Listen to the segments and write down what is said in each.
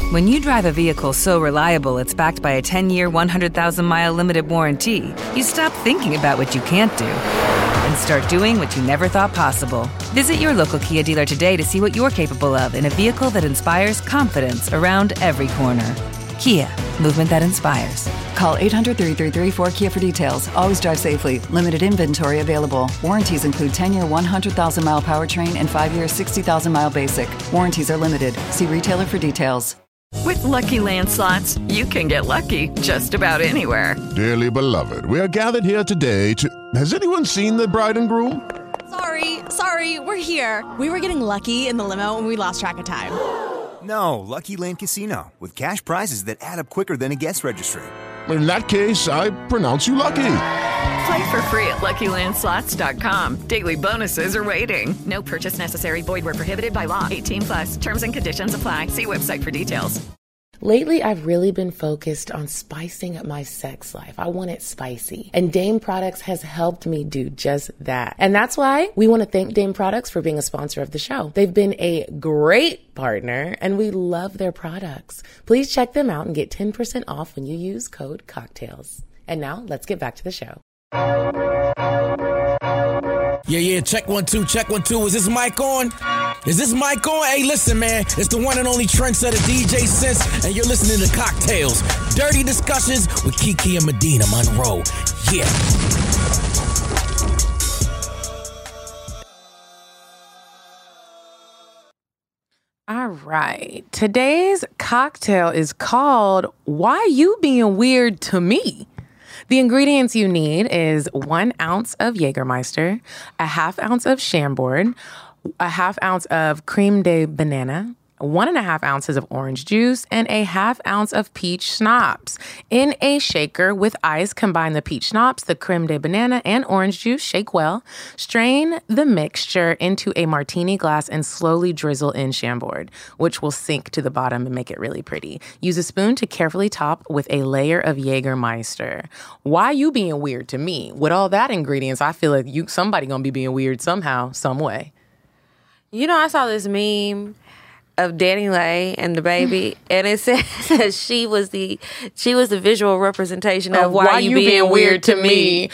When you drive a vehicle so reliable it's backed by a 10-year, 100,000-mile limited warranty, you stop thinking about what you can't do and start doing what you never thought possible. Visit your local Kia dealer today to see what you're capable of in a vehicle that inspires confidence around every corner. Kia, movement that inspires. Call 800-333-4KIA for details. Always drive safely. Limited inventory available. Warranties include 10-year 100,000-mile powertrain and 5-year 60,000-mile basic. Warranties are limited. See retailer for details. With Lucky Land Slots, you can get lucky just about anywhere. Dearly beloved, we are gathered here today to... Has anyone seen the bride and groom? Sorry, we're here. We were getting lucky in the limo and we lost track of time. No, Lucky Land Casino, with cash prizes that add up quicker than a guest registry. In that case, I pronounce you lucky. Play for free at LuckyLandSlots.com. Daily bonuses are waiting. No purchase necessary. Void where prohibited by law. 18+. Terms and conditions apply. See website for details. Lately, I've really been focused on spicing up my sex life. I want it spicy. And Dame Products has helped me do just that. And that's why we want to thank Dame Products for being a sponsor of the show. They've been a great partner, and we love their products. Please check them out and get 10% off when you use code COCKTAILS. And now, let's get back to the show. Yeah, check 1 2, check 1 2. Is this mic on? Is this mic on? Hey, listen, man, it's the one and only trendsetter DJ Sense, and you're listening to Cocktails, dirty discussions with Kiki and Medina Monroe. Yeah. All right. Today's cocktail is called Why You Being Weird to Me. The ingredients you need is 1 ounce of Jägermeister, a half ounce of Chambord, a half ounce of creme de banana, 1.5 ounces of orange juice, and a half ounce of peach schnapps. In a shaker with ice, combine the peach schnapps, the creme de banana, and orange juice. Shake well. Strain the mixture into a martini glass and slowly drizzle in Chambord, which will sink to the bottom and make it really pretty. Use a spoon to carefully top with a layer of Jägermeister. Why you being weird to me? With all that ingredients, I feel like somebody gonna be being weird somehow, some way. You know, I saw this meme of Danny Lay and the baby, and it says that she was the visual representation of why you being weird to me.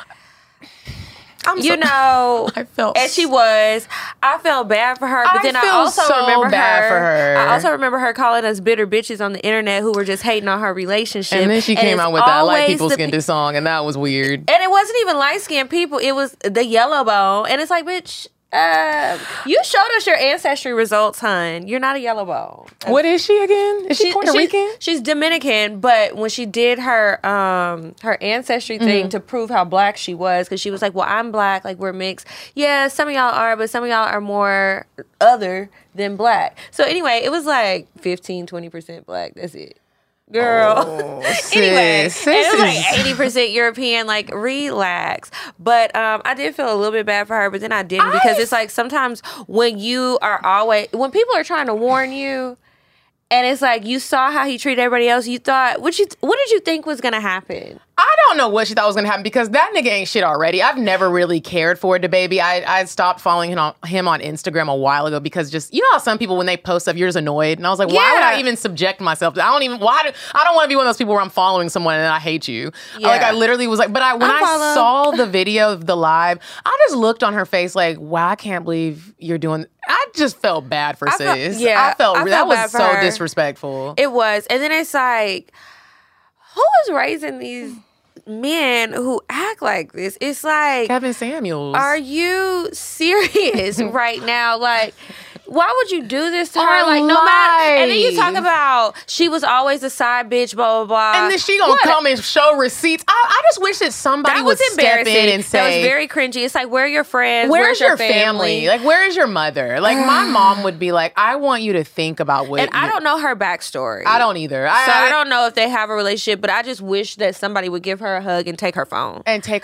I felt, and she was. I felt bad for her, but then I also remember her calling us bitter bitches on the internet who were just hating on her relationship. And then she came out with that light people skin this song, and that was weird. And it wasn't even light skinned people; it was the yellow bone, and it's like, bitch. You showed us your ancestry results, hun. You're not a yellow bone. What is she again? Is she Puerto Rican? She's Dominican, but when she did her ancestry thing to prove how black she was, because she was like, well, I'm black, like we're mixed. Yeah, some of y'all are, but some of y'all are more other than black. So anyway, it was like 15-20% black. That's it. Girl. Oh, anyway, sis and it was like 80% European, like relax. But I did feel a little bit bad for her, but then I didn't because it's like sometimes when people are trying to warn you and it's like you saw how he treated everybody else, you thought, what did you think was going to happen? I don't know what she thought was going to happen because that nigga ain't shit already. I've never really cared for DaBaby. I stopped following him on Instagram a while ago because just, you know how some people when they post stuff, you're just annoyed. And I was like, why would I even subject myself to I don't want to be one of those people where I'm following someone and I hate you. Yeah. Like I literally was like, but when I saw the video of the live, I just looked on her face like, wow, I can't believe you're doing. I just felt bad for sis. I felt that was so disrespectful. It was. And then it's like, who is raising these men who act like this? It's like Kevin Samuels. Are you serious right now? Like, why would you do this to her? Like, no matter. And then you talk about she was always a side bitch, blah, blah, blah. And then she gonna come and show receipts. I just wish that somebody would step in and say. That was very cringy. It's like, where are your friends? Where's your family? Like, where is your mother? Like, my mom would be like, I want you to think about what. And I don't know her backstory. I don't either. I don't know if they have a relationship, but I just wish that somebody would give her a hug and take her phone.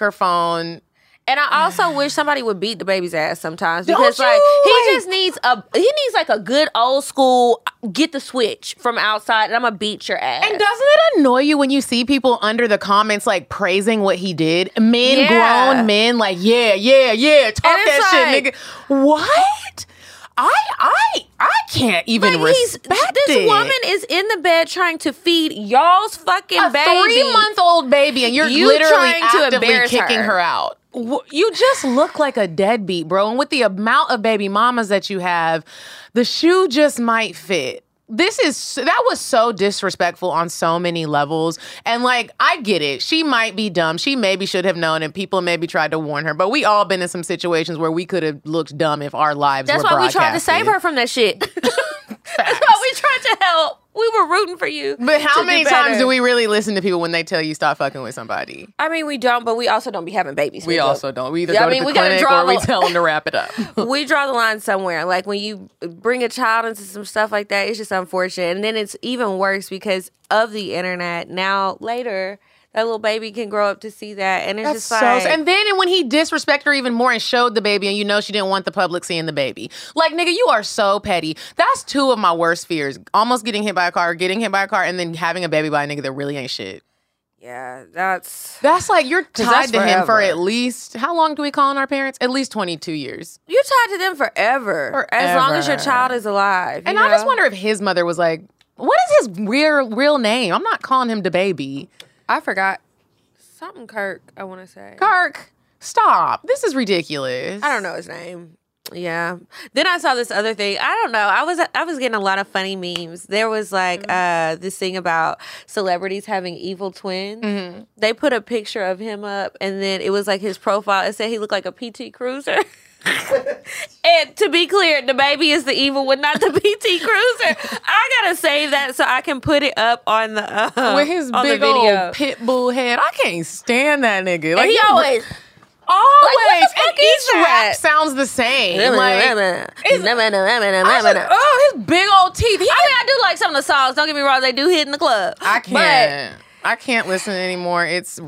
And I also wish somebody would beat the baby's ass sometimes because he just needs like a good old school get the switch from outside and I'm gonna beat your ass. And doesn't it annoy you when you see people under the comments like praising what he did? Grown men like, yeah, talk that shit, nigga. What? I can't even respect this woman is in the bed trying to feed y'all's fucking a baby. 3-month-old baby, and you're literally actively kicking her out. You just look like a deadbeat, bro. And with the amount of baby mamas that you have, the shoe just might fit. That was so disrespectful on so many levels. And like, I get it. She might be dumb. She maybe should have known, and people maybe tried to warn her. But we all been in some situations where we could have looked dumb if our lives were broadcasted. That's why we tried to save her from that shit. That's why we tried to help. We were rooting for you. But how many times do we really listen to people when they tell you stop fucking with somebody? I mean, we don't, but we also don't be having babies. We also don't. We either go to the clinic or we tell them to wrap it up. We draw the line somewhere. Like when you bring a child into some stuff like that, it's just unfortunate. And then it's even worse because of the internet. Now, later, that little baby can grow up to see that. And it's just like... And then when he disrespected her even more and showed the baby, and you know she didn't want the public seeing the baby. Like, nigga, you are so petty. That's 2 of my worst fears. Almost getting hit by a car, and then having a baby by a nigga that really ain't shit. Yeah, that's like you're tied to him for at least... How long do we call on our parents? At least 22 years. You're tied to them forever. As long as your child is alive. And I just wonder if his mother was like, what is his real name? I'm not calling him DaBaby. I forgot. Something Kirk, I want to say. Kirk, stop. This is ridiculous. I don't know his name. Yeah. Then I saw this other thing. I don't know. I was getting a lot of funny memes. There was like this thing about celebrities having evil twins. Mm-hmm. They put a picture of him up, and then it was like his profile. It said he looked like a PT Cruiser. And to be clear, DaBaby is the evil one, not the PT Cruiser. I gotta save that so I can put it up on the with his big old pit bull head. I can't stand that nigga. Like, and he always. Always. Like, and each rap sounds the same. Like, his big old teeth. I do like some of the songs. Don't get me wrong, they do hit in the club. I can't listen anymore. It is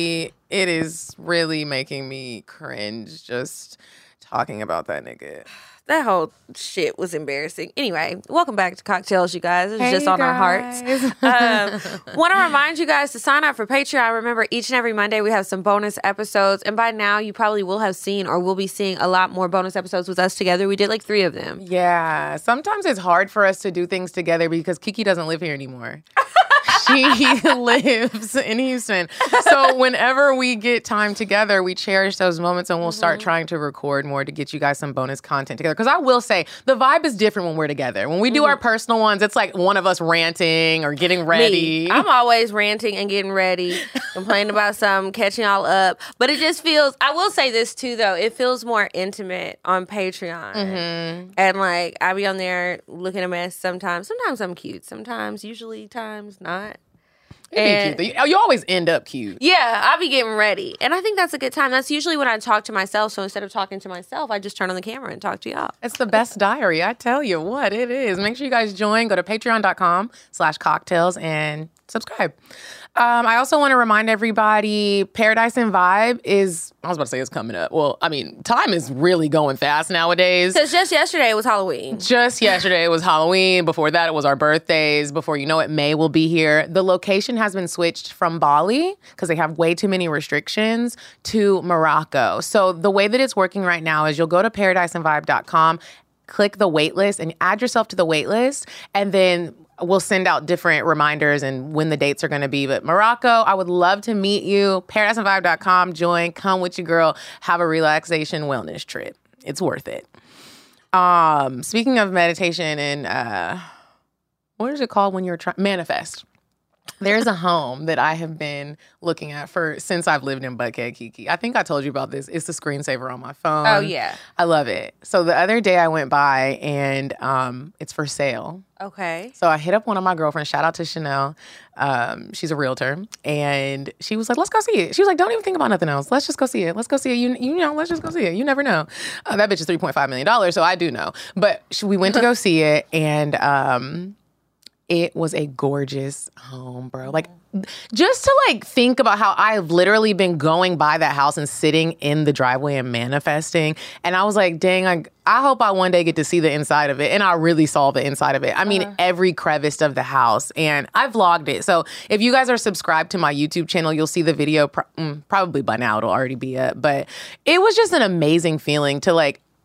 really making me cringe just talking about that nigga. That whole shit was embarrassing. Anyway, welcome back to Cocktails, you guys. It's just on our hearts. Want to remind you guys to sign up for Patreon. Remember, each and every Monday we have some bonus episodes. And by now, you probably will have seen or will be seeing a lot more bonus episodes with us together. We did like 3 of them. Yeah. Sometimes it's hard for us to do things together because Kiki doesn't live here anymore. She lives in Houston. So whenever we get time together, we cherish those moments and we'll start trying to record more to get you guys some bonus content together. Because I will say, the vibe is different when we're together. When we do our personal ones, it's like one of us ranting or getting ready. Me. I'm always ranting and getting ready, complaining about something, catching y'all up. But it just feels, I will say this too, though, it feels more intimate on Patreon. Mm-hmm. And like, I be on there looking a mess sometimes. Sometimes I'm cute. Usually times not. You always end up cute. Yeah, I'll be getting ready. And I think that's a good time. That's usually when I talk to myself. So instead of talking to myself, I just turn on the camera and talk to y'all. It's the best diary. I tell you what, it is. Make sure you guys join. Go to patreon.com/cocktails and subscribe. I also want to remind everybody, Paradise and Vibe is, I was about to say it's coming up. Well, I mean, time is really going fast nowadays. Because just yesterday was Halloween. Before that, it was our birthdays. Before you know it, May will be here. The location has been switched from Bali, because they have way too many restrictions, to Morocco. So the way that it's working right now is you'll go to paradiseandvibe.com, click the waitlist, and add yourself to the waitlist, and then we'll send out different reminders and when the dates are going to be. But Morocco, I would love to meet you. ParadiseandVibe.com. Join. Come with your girl. Have a relaxation wellness trip. It's worth it. Speaking of meditation and what is it called when you're trying? Manifest. There's a home that I have been looking at since I've lived in Buckhead, Kiki. I think I told you about this. It's the screensaver on my phone. Oh, yeah. I love it. So the other day I went by and it's for sale. Okay. So I hit up one of my girlfriends. Shout out to Chanel. She's a realtor. And she was like, let's go see it. She was like, don't even think about nothing else. Let's just go see it. Let's go see it. You know, let's just go see it. You never know. That bitch is $3.5 million, so I do know. But we went to go see it, and it was a gorgeous home, bro. Like, just to like think about how I've literally been going by that house and sitting in the driveway and manifesting. And I was like, dang, I hope I one day get to see the inside of it. And I really saw the inside of it. I mean, every crevice of the house. And I vlogged it. So if you guys are subscribed to my YouTube channel, you'll see the video. Probably by now it'll already be up. But it was just an amazing feeling to like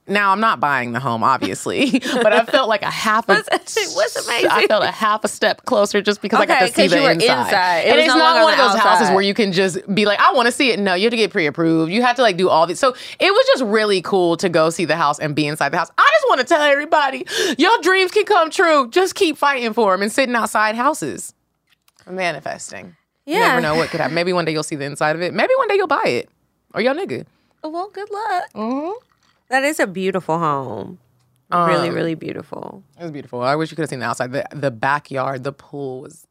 Now, I'm not buying the home, obviously, but I felt like What's amazing? I felt a half a step closer just because I got to see you the were inside. It And was it's no not longer one of on those the houses outside. where you can just be like, I want to see it. No, you have to get pre-approved. You have to like do all this. So it was just really cool to go see the house and be inside the house. I just want to tell everybody, your dreams can come true. Just keep fighting for them and sitting outside houses. Manifesting. Yeah. You never know what could happen. Maybe one day you'll see the inside of it. Maybe one day you'll buy it. Or your nigga. Well, good luck. Mm-hmm. That is a beautiful home. Really, really beautiful. It was beautiful. I wish you could have seen the outside. The backyard, the pool was.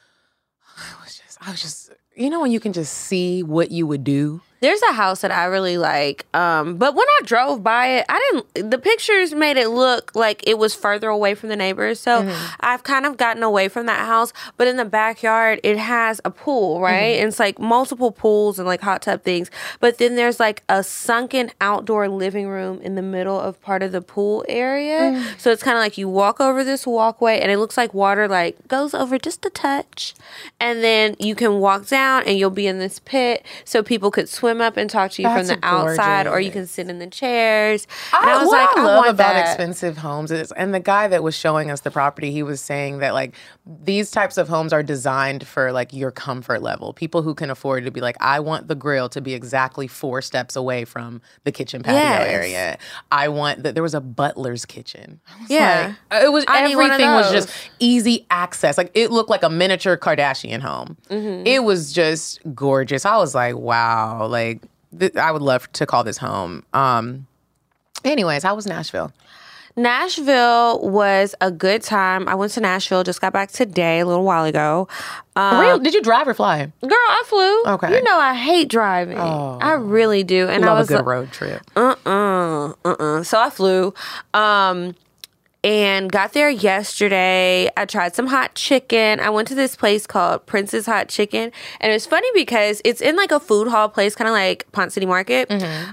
I was just. You know when you can just see what you would do. There's a house that I really like, but when I drove by it, the pictures made it look like it was further away from the neighbors. So I've kind of gotten away from that house. But in the backyard, it has a pool, right? And it's like multiple pools and like hot tub things. But then there's like a sunken outdoor living room in the middle of part of the pool area. So it's kind of like you walk over this walkway and it looks like water like goes over just a touch. And then you can walk down and you'll be in this pit so people could swim up and talk to you from the outside, or you can sit in the chairs. And I was like, I love want about that. expensive homes is, and the guy that was showing us the property, he was saying that like these types of homes are designed for like your comfort level. People who can afford to be like, I want the grill to be exactly 4 steps away from the kitchen patio area. I want that. There was a butler's kitchen. Yeah, like, it was I need one of everything was those. just easy access. Like it looked like a miniature Kardashian home. It was just gorgeous. I was like, wow, like I would love to call this home. Anyways, how was Nashville? Nashville was a good time. I went to Nashville, just got back today, a little while ago. Really? Did you drive or fly? Girl, I flew. Okay. You know I hate driving. I really do. And Love I was a good like, road trip. So I flew. And got there yesterday. I tried some hot chicken. I went to this place called Prince's Hot Chicken. And it was funny because it's in like a food hall place, kind of like Ponce City Market.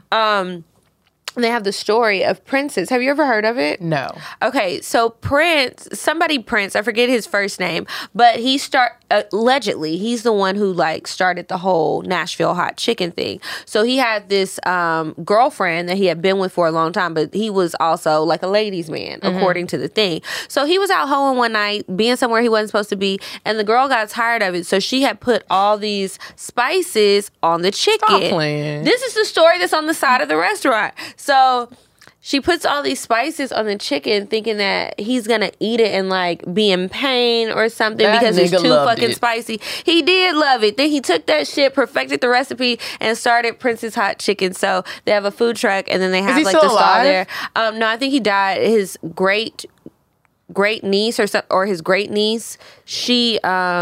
They have the story of Prince's. Have you ever heard of it? No. Okay, so Prince, I forget his first name, but he allegedly, he's the one who like started the whole Nashville hot chicken thing. So he had this girlfriend that he had been with for a long time, but he was also like a ladies' man, according to the thing. So he was out hoeing one night, being somewhere he wasn't supposed to be, and the girl got tired of it. So she had put all these spices on the chicken. Stop playing. This is the story that's on the side of the restaurant. So she puts all these spices on the chicken thinking that he's going to eat it and like be in pain or something because it's too fucking spicy. He did love it. Then he took that shit, perfected the recipe, and started Prince's Hot Chicken. So they have a food truck and then they have like the stall there. No, I think he died. His great niece or his great niece, she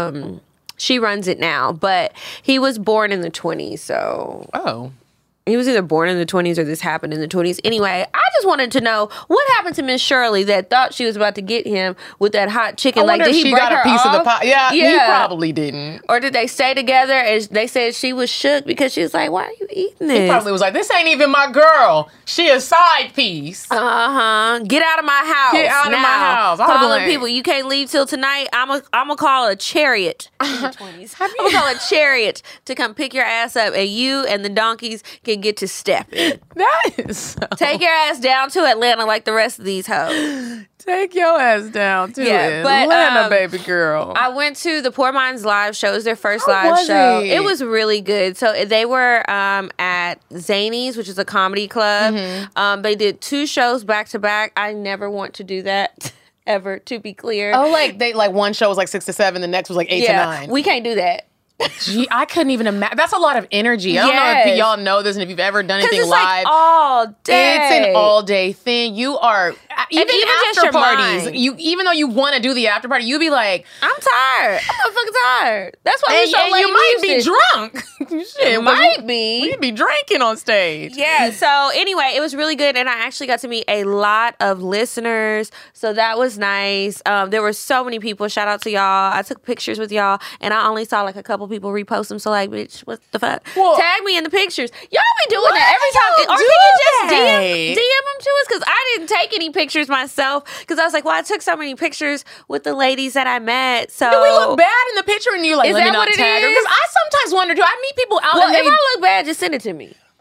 runs it now, but he was born in the 20s, so. Oh. He was either born in the 20s or this happened in the 20s. Anyway, I just wanted to know what happened to Miss Shirley that thought she was about to get him with that hot chicken. I wonder did if he she break got her a piece off? of the pie. Yeah, he probably didn't. Or did they stay together and they said she was shook because she was like, why are you eating this? He probably was like, this ain't even my girl. She a side piece. Get out of my house. Get out of my house. Call the people. You can't leave till tonight. I'm gonna call a chariot. I'm gonna call a chariot to come pick your ass up, and you and the donkeys can get to stepping. That is so... Take your ass down to Atlanta like the rest of these hoes. Take your ass down to Atlanta, baby girl. I went to the Poor Minds live show. It was their first live show. It was really good. So they were at Zanies, which is a comedy club. They did 2 shows back to back. I never want to do that ever, to be clear. Oh, like one show was like 6 to 7, the next was like 8 to 9. We can't do that. Gee, I couldn't even imagine. That's a lot of energy. I don't know if y'all know this and if you've ever done anything it's live. Like all day. It's an all day thing. You are even just after your parties. mind. Even though you want to do the after party, you be like, I'm tired. I'm fucking tired. That's why we're so late. You might be drunk. Shit, might be. We'd be drinking on stage. Yeah. So anyway, it was really good, and I actually got to meet a lot of listeners. So that was nice. There were so many people. Shout out to y'all. I took pictures with y'all, and I only saw like a couple people repost them. So like, bitch, what the fuck? Well, tag me in the pictures. Y'all be doing that every time. Or can you just DM them to us? Because I didn't take any pictures myself. Because I was like, well, I took so many pictures with the ladies that I met. So do we look bad in the picture? And you're like, is let me that not what it tag her? is? Because I sometimes wonder, do I meet people out? Well, and if I look bad, just send it to me.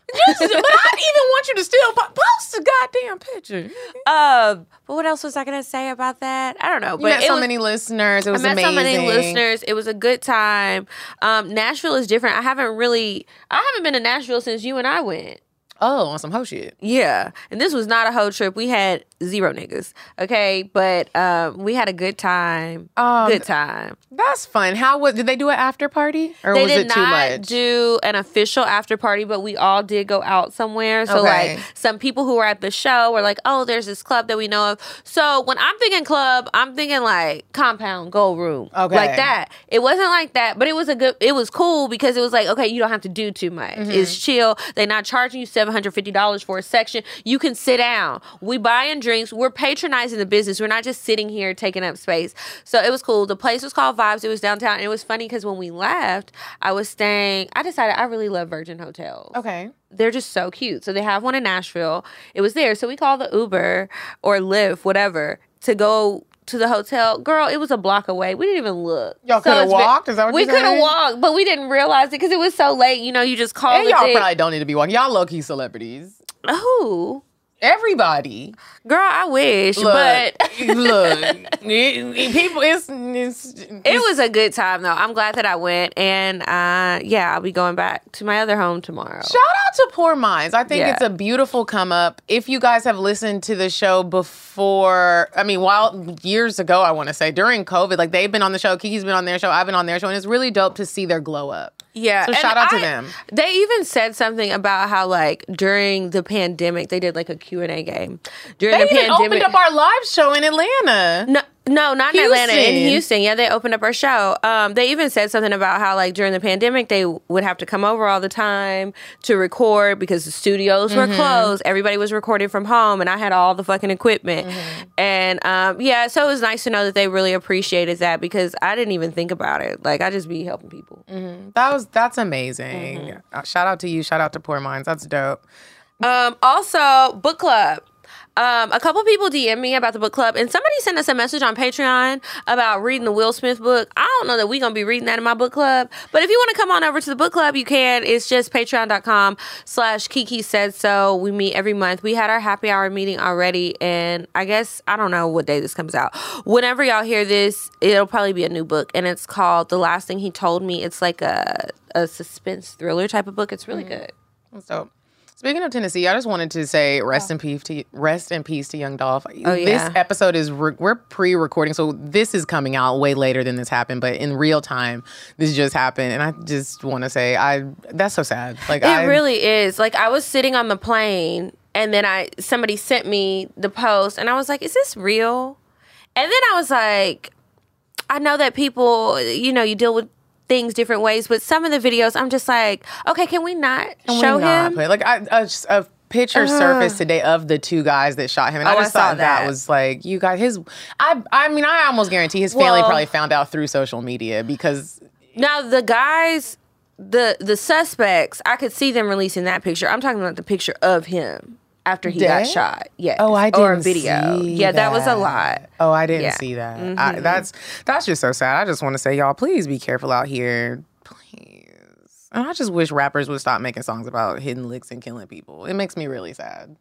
But I didn't even want you to still post the goddamn picture. But what else was I gonna say about that? I don't know. But you met many listeners. It was amazing. I met so many listeners. It was a good time. Nashville is different. I haven't been to Nashville since you and I went. Oh, on some hoe shit. Yeah. And this was not a hoe trip. We had 0 niggas. Okay. But we had a good time. Good time. That's fun. Did they do an after party? Or was it too much? They did not do an official after party, but we all did go out somewhere. So like some people who were at the show were like, oh, there's this club that we know of. So when I'm thinking club, I'm thinking like Compound, Gold Room. Okay. Like that. It wasn't like that, but it was cool because it was like, okay, you don't have to do too much. Mm-hmm. It's chill. They're not charging you $750 for a section. You can sit down. We buying drinks. We're patronizing the business. We're not just sitting here taking up space. So it was cool. The place was called Vibes. It was downtown. And it was funny because when we left, I decided I really love Virgin Hotels. Okay. They're just so cute. So they have one in Nashville. It was there. So we called the Uber or Lyft, whatever, to go to the hotel. Girl, it was a block away. We didn't even look. Y'all could have walked? Is that what you're saying? We could have walked, but we didn't realize it because it was so late. You know, you just called. And y'all probably don't need to be walking. Y'all low-key celebrities. Who? Everybody. Girl, I wish, look, but people, it was a good time though. I'm glad that I went, and I'll be going back to my other home tomorrow. Shout out to Poor Minds. I think it's a beautiful come up. If you guys have listened to the show before, years ago, I want to say during COVID, like they've been on the show, Kiki's been on their show, I've been on their show, and it's really dope to see their glow up. Yeah. So shout out to them. They even said something about how like during the pandemic they did like a Q&A game. During the pandemic, opened up our live show in Atlanta. No, not in Atlanta, in Houston. Yeah, they opened up our show. They even said something about how like during the pandemic they would have to come over all the time to record because the studios were closed. Everybody was recording from home, and I had all the fucking equipment. And so it was nice to know that they really appreciated that because I didn't even think about it. Like I just be helping people. That's amazing. Shout out to you. Shout out to Poor Minds. That's dope. Also, book club. A couple people DM'd me about the book club, and somebody sent us a message on Patreon about reading the Will Smith book. I don't know that we're going to be reading that in my book club, but if you want to come on over to the book club, you can. It's just patreon.com/Kiki Said So. We meet every month. We had our happy hour meeting already, and I don't know what day this comes out. Whenever y'all hear this, it'll probably be a new book, and it's called The Last Thing He Told Me. It's like a suspense thriller type of book. It's really good. That's dope. Speaking of Tennessee, I just wanted to say rest in peace to Young Dolph. Oh, yeah. This episode is we're pre-recording, so this is coming out way later than this happened. But in real time, this just happened, and I just want to say that's so sad. Like it really is. Like I was sitting on the plane, and then somebody sent me the post, and I was like, "Is this real?" And then I was like, "I know that people, you deal with things different ways, but some of the videos I'm just like, okay, can we not show him?" Like a picture surfaced today of the two guys that shot him, and I just thought that was like, you guys, I almost guarantee his family probably found out through social media because now the guys, the suspects, I could see them releasing that picture. I'm talking about the picture of him after he got shot. Yes. Oh, I didn't or a video. See that was a lot. Oh, I didn't see that. That's just so sad. I just want to say, y'all, please be careful out here. Please. And I just wish rappers would stop making songs about hitting licks and killing people. It makes me really sad.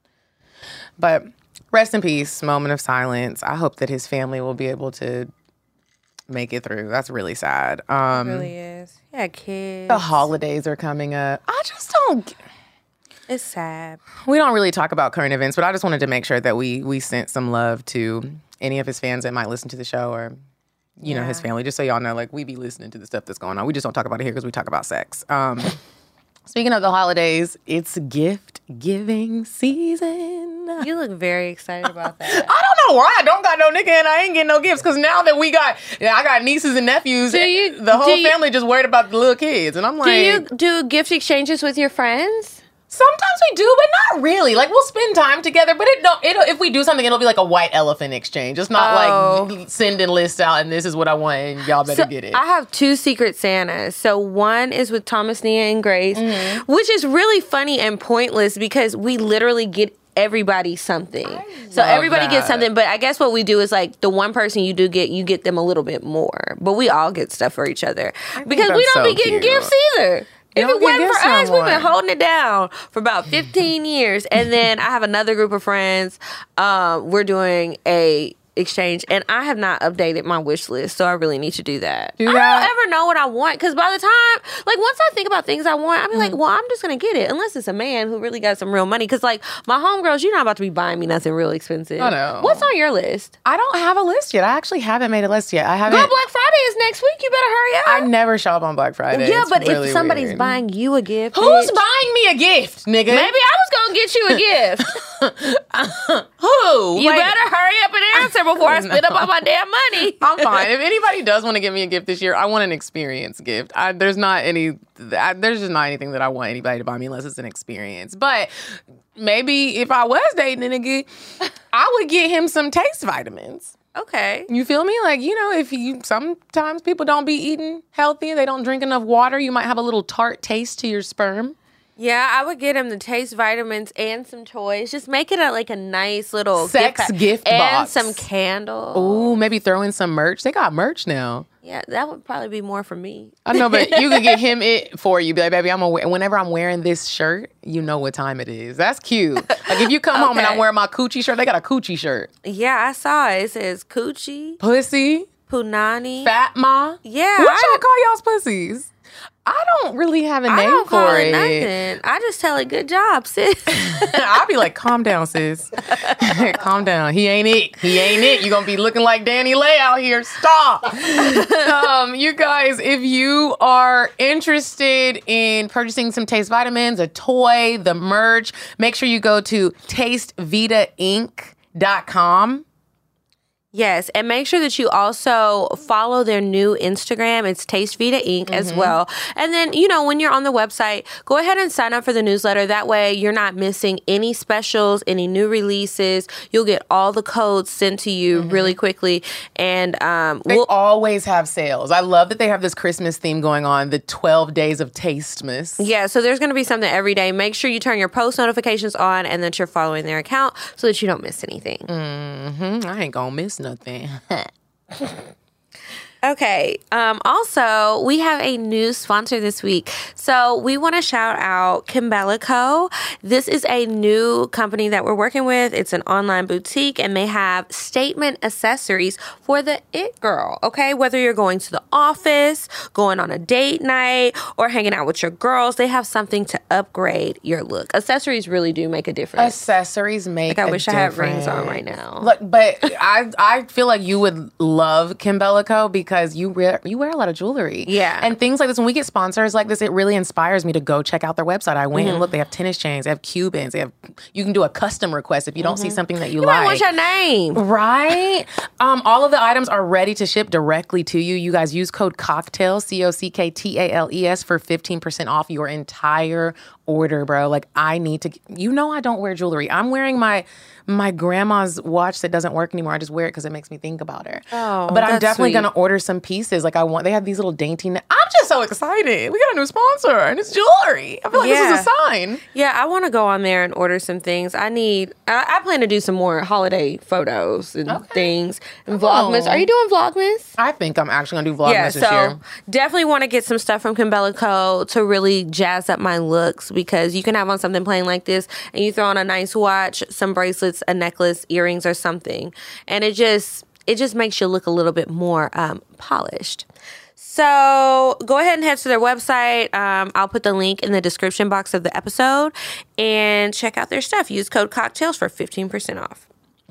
But rest in peace, moment of silence. I hope that his family will be able to make it through. That's really sad. It really is. Yeah, kids. The holidays are coming up. I just don't... It's sad. We don't really talk about current events, but I just wanted to make sure that we sent some love to any of his fans that might listen to the show or, know, his family. Just so y'all know, like, we be listening to the stuff that's going on. We just don't talk about it here because we talk about sex. Speaking of the holidays, it's gift giving season. You look very excited about that. I don't know why. I don't got no nigga and I ain't getting no gifts because now that I got nieces and nephews, the whole family just worried about the little kids. And I'm like... Do you do gift exchanges with your friends? Sometimes we do, but not really. Like, we'll spend time together, but if we do something, it'll be like a white elephant exchange. It's not like sending lists out and this is what I want and y'all better get it. I have 2 Secret Santas. So one is with Thomas, Nia, and Grace, which is really funny and pointless because we literally get everybody something. So everybody gets something, but I guess what we do is like the one person you get them a little bit more. But we all get stuff for each other because we don't be getting gifts either. If it wasn't gifts for no us, we've been more. holding it down for about 15 years. And then I have another group of friends. We're doing a exchange, and I have not updated my wish list, so I really need to do that. I don't ever know what I want, because by the time, like, once I think about things I want, I'll be like, well, I'm just gonna get it, unless it's a man who really got some real money. Because, like, my homegirls, you're not about to be buying me nothing real expensive. I know. What's on your list? I don't have a list yet. I actually haven't made a list yet. I haven't. Girl, Black Friday is next week. You better hurry up. I never shop on Black Friday. Yeah, It's but really if somebody's weird. buying you a gift, Who's bitch, buying me a gift, nigga? maybe I was gonna get you a gift. Who? You Wait. better hurry up and answer before I spend up all my damn money. I'm fine. If anybody does want to give me a gift this year, I want an experience gift. There's just not anything that I want anybody to buy me unless it's an experience. But maybe if I was dating a nigga, I would get him some taste vitamins. Okay. You feel me? Like, you know, sometimes people don't be eating healthy, they don't drink enough water, you might have a little tart taste to your sperm. Yeah, I would get him the taste vitamins and some toys. Just make it a nice little Sex gift box. and some candles. Ooh, maybe throw in some merch. They got merch now. Yeah, that would probably be more for me. I know, but you could get him it for you. Be like, baby, whenever I'm wearing this shirt, you know what time it is. That's cute. Like, if you come home and I'm wearing my coochie shirt, they got a coochie shirt. Yeah, I saw it. It says coochie, pussy, punani, fat ma. Yeah. What y'all call y'all's pussies? I don't really have a name I don't for call it. Nothing. I just tell it, good job, sis. I'll be like, calm down, sis. Calm down. He ain't it. He ain't it. You're going to be looking like Danny Lay out here. Stop. You guys, if you are interested in purchasing some Taste Vitamins, a toy, the merch, make sure you go to tastevitainc.com. Yes, and make sure that you also follow their new Instagram. It's Taste Vita Inc. as well. And then, when you're on the website, go ahead and sign up for the newsletter. That way you're not missing any specials, any new releases. You'll get all the codes sent to you really quickly. And they always have sales. I love that they have this Christmas theme going on, the 12 days of Tastemas. Yeah, so there's going to be something every day. Make sure you turn your post notifications on and that you're following their account so that you don't miss anything. I ain't going to miss nothing. Okay. Also, we have a new sponsor this week. So we want to shout out Kimbellico. This is a new company that we're working with. It's an online boutique, and they have statement accessories for the it girl. Okay. Whether you're going to the office, going on a date night, or hanging out with your girls, they have something to upgrade your look. Accessories really do make a difference. Accessories make I wish a I had difference. rings on right now. Look, but I feel like you would love Kimbellico because you wear a lot of jewelry. Yeah. And things like this, when we get sponsors like this, it really inspires me to go check out their website. I went and looked. They have tennis chains. They have Cubans. You can do a custom request if you don't see something that you like. What's your name? Right? All of the items are ready to ship directly to you. You guys use code COCKTAILS, COCKTALES, for 15% off your entire order, bro. Like, I need to, I don't wear jewelry. I'm wearing my grandma's watch that doesn't work anymore. I just wear it because it makes me think about her. Oh, but I'm that's definitely sweet. going to order some pieces. Like, they have these little dainty, I'm just so excited. We got a new sponsor and it's jewelry. I feel like this is a sign. Yeah, I want to go on there and order some things. I plan to do some more holiday photos and things and Vlogmas. Are you doing Vlogmas? I think I'm actually going to do Vlogmas this year. Definitely want to get some stuff from Kimbellico to really jazz up my looks, because you can have on something plain like this and you throw on a nice watch, some bracelets, a necklace, earrings, or something, and it just makes you look a little bit more polished. So go ahead and head to their website. I'll put the link in the description box of the episode and check out their stuff. Use code COCKTAILS for 15% off.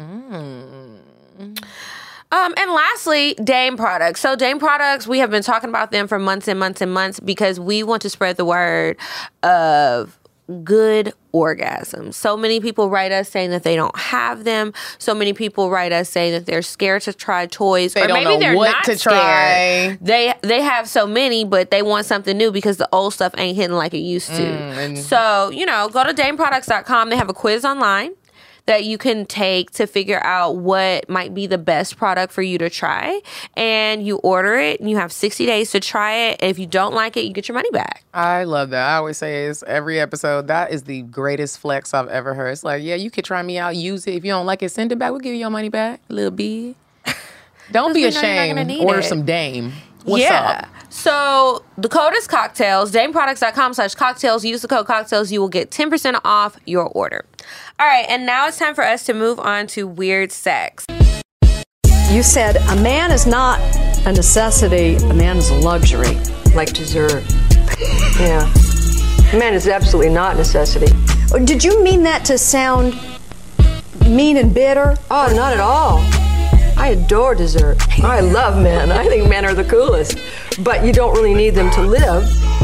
And lastly, Dame Products. So Dame Products, we have been talking about them for months and months and months because we want to spread the word of good orgasms. So many people write us saying that they don't have them. So many people write us saying that they're scared to try toys. They don't know what to try. They have so many, but they want something new because the old stuff ain't hitting like it used to. So, go to dameproducts.com. They have a quiz online that you can take to figure out what might be the best product for you to try. And you order it, and you have 60 days to try it. And if you don't like it, you get your money back. I love that. I always say it's every episode, that is the greatest flex I've ever heard. It's like, yeah, you could try me out, use it. If you don't like it, send it back. We'll give you your money back. Little B. Don't be ashamed. Order some Dame. What's up? So the code is cocktails. DameProducts.com/cocktails. Use the code cocktails. You will get 10% off your order. All right, and now it's time for us to move on to weird sex. You said a man is not a necessity, a man is a luxury. Like dessert. Yeah. A man is absolutely not a necessity. Did you mean that to sound mean and bitter? Oh, not at all. I adore dessert. I love men. I think men are the coolest. But you don't really need them to live.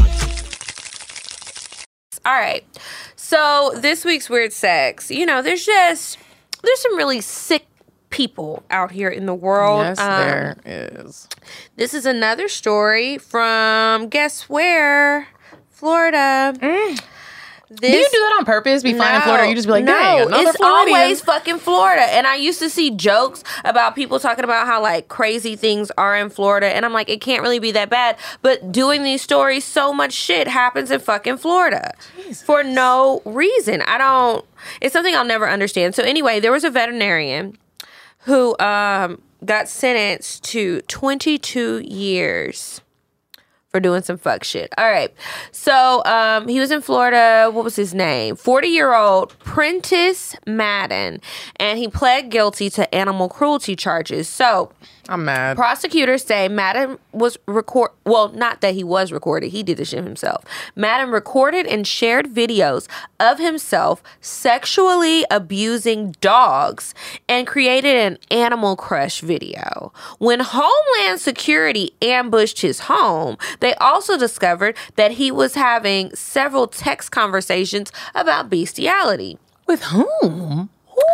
All right. So this week's weird sex, there's some really sick people out here in the world. Yes, there is. This is another story from, guess where? Florida. Do you do that on purpose? Be flying in Florida? Or you just be like, dang, no, it's Floridian. always fucking Florida. And I used to see jokes about people talking about how like crazy things are in Florida, and I'm like, it can't really be that bad. But doing these stories, so much shit happens in fucking Florida. Jesus. For no reason. It's something I'll never understand. So anyway, there was a veterinarian who got sentenced to 22 years for doing some fuck shit. All right. So he was in Florida. What was his name? 40-year-old Prentice Madden. And he pled guilty to animal cruelty charges. So I'm mad. Prosecutors say Madden was not that he was recorded. He did the shit himself. Madden recorded and shared videos of himself sexually abusing dogs and created an Animal Crush video. When Homeland Security ambushed his home, they also discovered that he was having several text conversations about bestiality. With whom?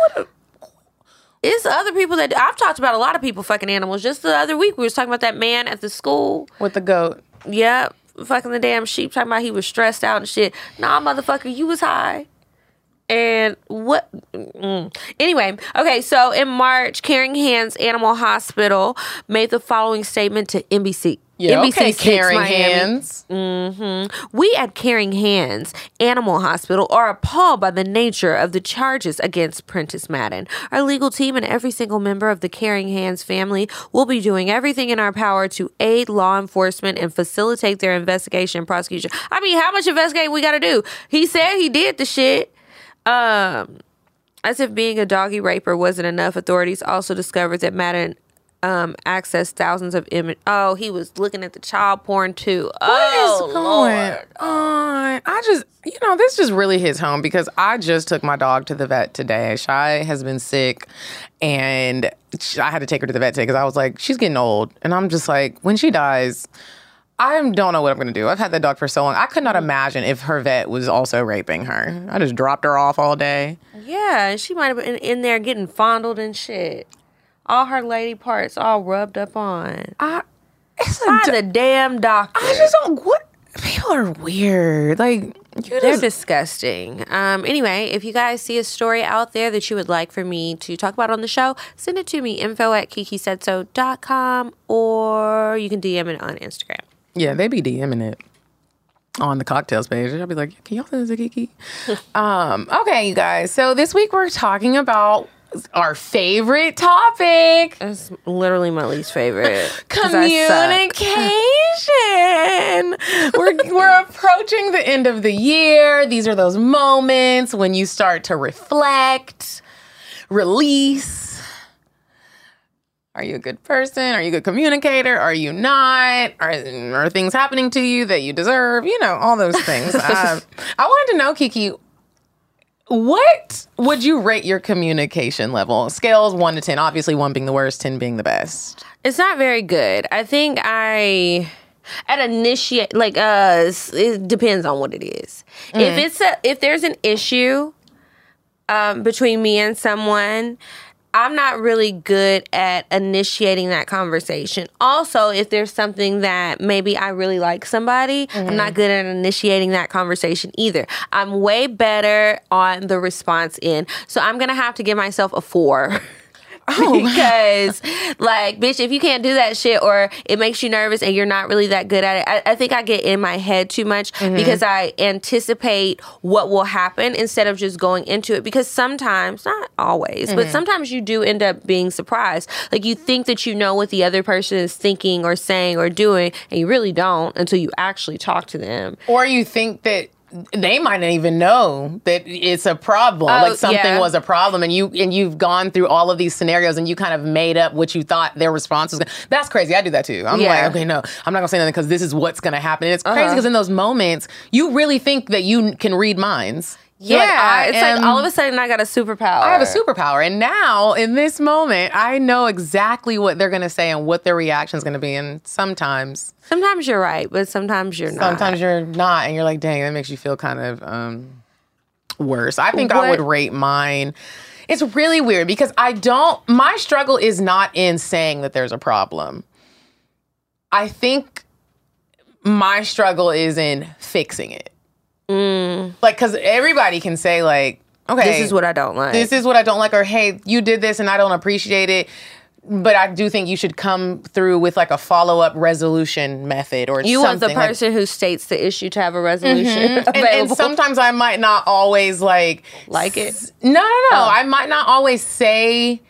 It's other people that I've talked about. A lot of people fucking animals. Just the other week we was talking about that man at the school with the goat. Yeah, fucking the damn sheep. Talking about he was stressed out and shit. Nah, motherfucker, you was high. And what? Anyway, okay. So in March, Caring Hands Animal Hospital made the following statement to NBC. Yeah, NBC okay, 6 Caring Miami. Hands. Mm-hmm. We at Caring Hands Animal Hospital are appalled by the nature of the charges against Prentice Madden. Our legal team and every single member of the Caring Hands family will be doing everything in our power to aid law enforcement and facilitate their investigation and prosecution. I mean, how much investigating we got to do? He said he did the shit. As if being a doggy raper wasn't enough, authorities also discovered that Madden accessed thousands of images. Oh, he was looking at the child porn too. What is going on? This just really hits home because I just took my dog to the vet today. Shai has been sick, and I had to take her to the vet today because I was like, she's getting old. And I'm just like, when she dies, I don't know what I'm going to do. I've had that dog for so long. I could not imagine if her vet was also raping her. I just dropped her off all day. Yeah, she might have been in there getting fondled and shit. All her lady parts all rubbed up on. The damn doctor. I just don't. What? People are weird. Like, they're disgusting. Anyway, if you guys see a story out there that you would like for me to talk about on the show, send it to me, info@kikisaidso.com, or you can DM it on Instagram. Yeah, they be DMing it on the cocktails page. I'll be like, can y'all send this to Kiki? Okay, you guys. So this week we're talking about our favorite topic. It's literally my least favorite. Communication. We're approaching the end of the year. These are those moments when you start to reflect, release. Are you a good person? Are you a good communicator? Are you not? Are things happening to you that you deserve? All those things. I wanted to know, Kiki, what would you rate your communication level? Scales 1 to 10. Obviously, 1 being the worst, 10 being the best. It's not very good. I think it depends on what it is. If there's an issue between me and someone, I'm not really good at initiating that conversation. Also, if there's something that maybe I really like somebody, I'm not good at initiating that conversation either. I'm way better on the response end. So I'm going to have to give myself a 4. Because, like, bitch, if you can't do that shit or it makes you nervous and you're not really that good at it, I think I get in my head too much because I anticipate what will happen instead of just going into it. Because sometimes, not always, but sometimes you do end up being surprised. Like, you think that you know what the other person is thinking or saying or doing, and you really don't until you actually talk to them. Or you think that they might not even know that it's a problem. Like something was a problem, and you've gone through all of these scenarios, and you kind of made up what you thought their response was. That's crazy. I do that too. I'm like, okay, no, I'm not gonna say nothing because this is what's gonna happen. And it's crazy because in those moments, you really think that you can read minds. Yeah, it's like all of a sudden I got a superpower. I have a superpower. And now, in this moment, I know exactly what they're going to say and what their reaction is going to be. And sometimes you're right, but sometimes you're not. Sometimes you're not. And you're like, dang, that makes you feel kind of worse. I think I would rate mine. It's really weird because my struggle is not in saying that there's a problem. I think my struggle is in fixing it. Like, because everybody can say, like, okay, this is what I don't like. This is what I don't like. Or, hey, you did this and I don't appreciate it. But I do think you should come through with, like, a follow-up resolution method or something. You want the person who states the issue to have a resolution available. And sometimes I might not always, like it. No. I might not always say...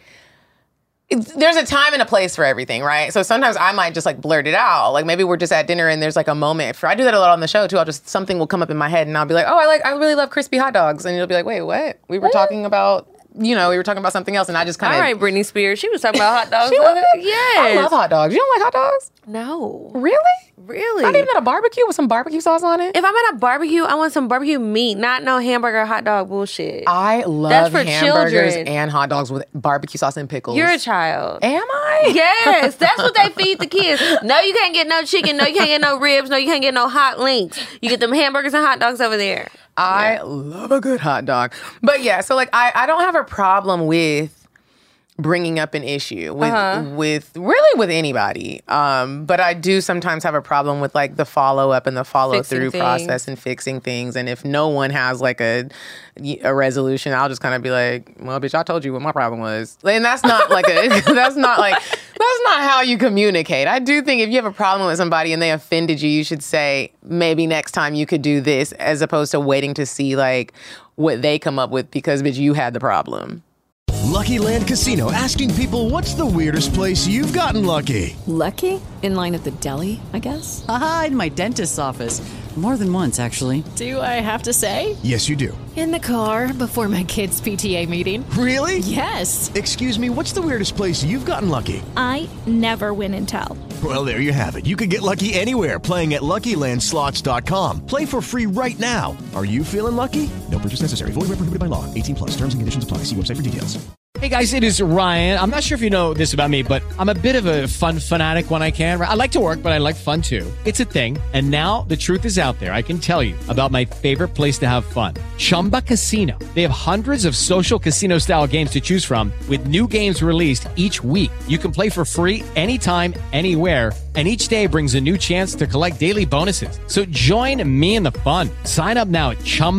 There's a time and a place for everything, right? So sometimes I might just like blurt it out. Like maybe we're just at dinner and there's like a moment. I do that a lot on the show too. Something will come up in my head and I'll be like, oh, I really love crispy hot dogs. And you'll be like, wait, what? We were talking about, we were talking about something else and I just kind of. All right, Britney Spears. She was talking about hot dogs. Yes. I love hot dogs. You don't like hot dogs? No. Really? Really? Not even at a barbecue with some barbecue sauce on it? If I'm at a barbecue, I want some barbecue meat, not no hamburger hot dog bullshit. I love hamburgers and hot dogs with barbecue sauce and pickles. You're a child. Am I? Yes. That's what they feed the kids. No, you can't get no chicken. No, you can't get no ribs. No, you can't get no hot links. You get them hamburgers and hot dogs over there. I love a good hot dog. But yeah, so like I don't have a problem with bringing up an issue with anybody. But I do sometimes have a problem with like the follow up and the follow through process and fixing things. And if no one has like a resolution, I'll just kind of be like, well, bitch, I told you what my problem was. And that's not like that's not how you communicate. I do think if you have a problem with somebody and they offended you, you should say, maybe next time you could do this, as opposed to waiting to see like what they come up with because, bitch, you had the problem. Lucky Land Casino, asking people, what's the weirdest place you've gotten lucky? Lucky? In line at the deli, I guess? Aha, in my dentist's office. More than once, actually. Do I have to say? Yes, you do. In the car before my kids' PTA meeting. Really? Yes. Excuse me, what's the weirdest place you've gotten lucky? I never win and tell. Well, there you have it. You can get lucky anywhere, playing at LuckyLandSlots.com. Play for free right now. Are you feeling lucky? No purchase necessary. Void where prohibited by law. 18+. Terms and conditions apply. See website for details. Hey guys, it is Ryan. I'm not sure if you know this about me, but I'm a bit of a fun fanatic when I can. I like to work, but I like fun too. It's a thing. And now the truth is out there. I can tell you about my favorite place to have fun. Chumba Casino. They have hundreds of social casino style games to choose from with new games released each week. You can play for free anytime, anywhere. And each day brings a new chance to collect daily bonuses. So join me in the fun. Sign up now at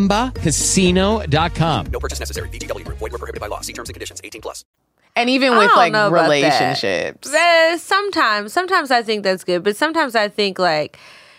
ChumbaCasino.com. No purchase necessary. VGW. Void where prohibited by law. See terms and conditions. 18+. And even with like relationships. Sometimes I think that's good. But sometimes I think like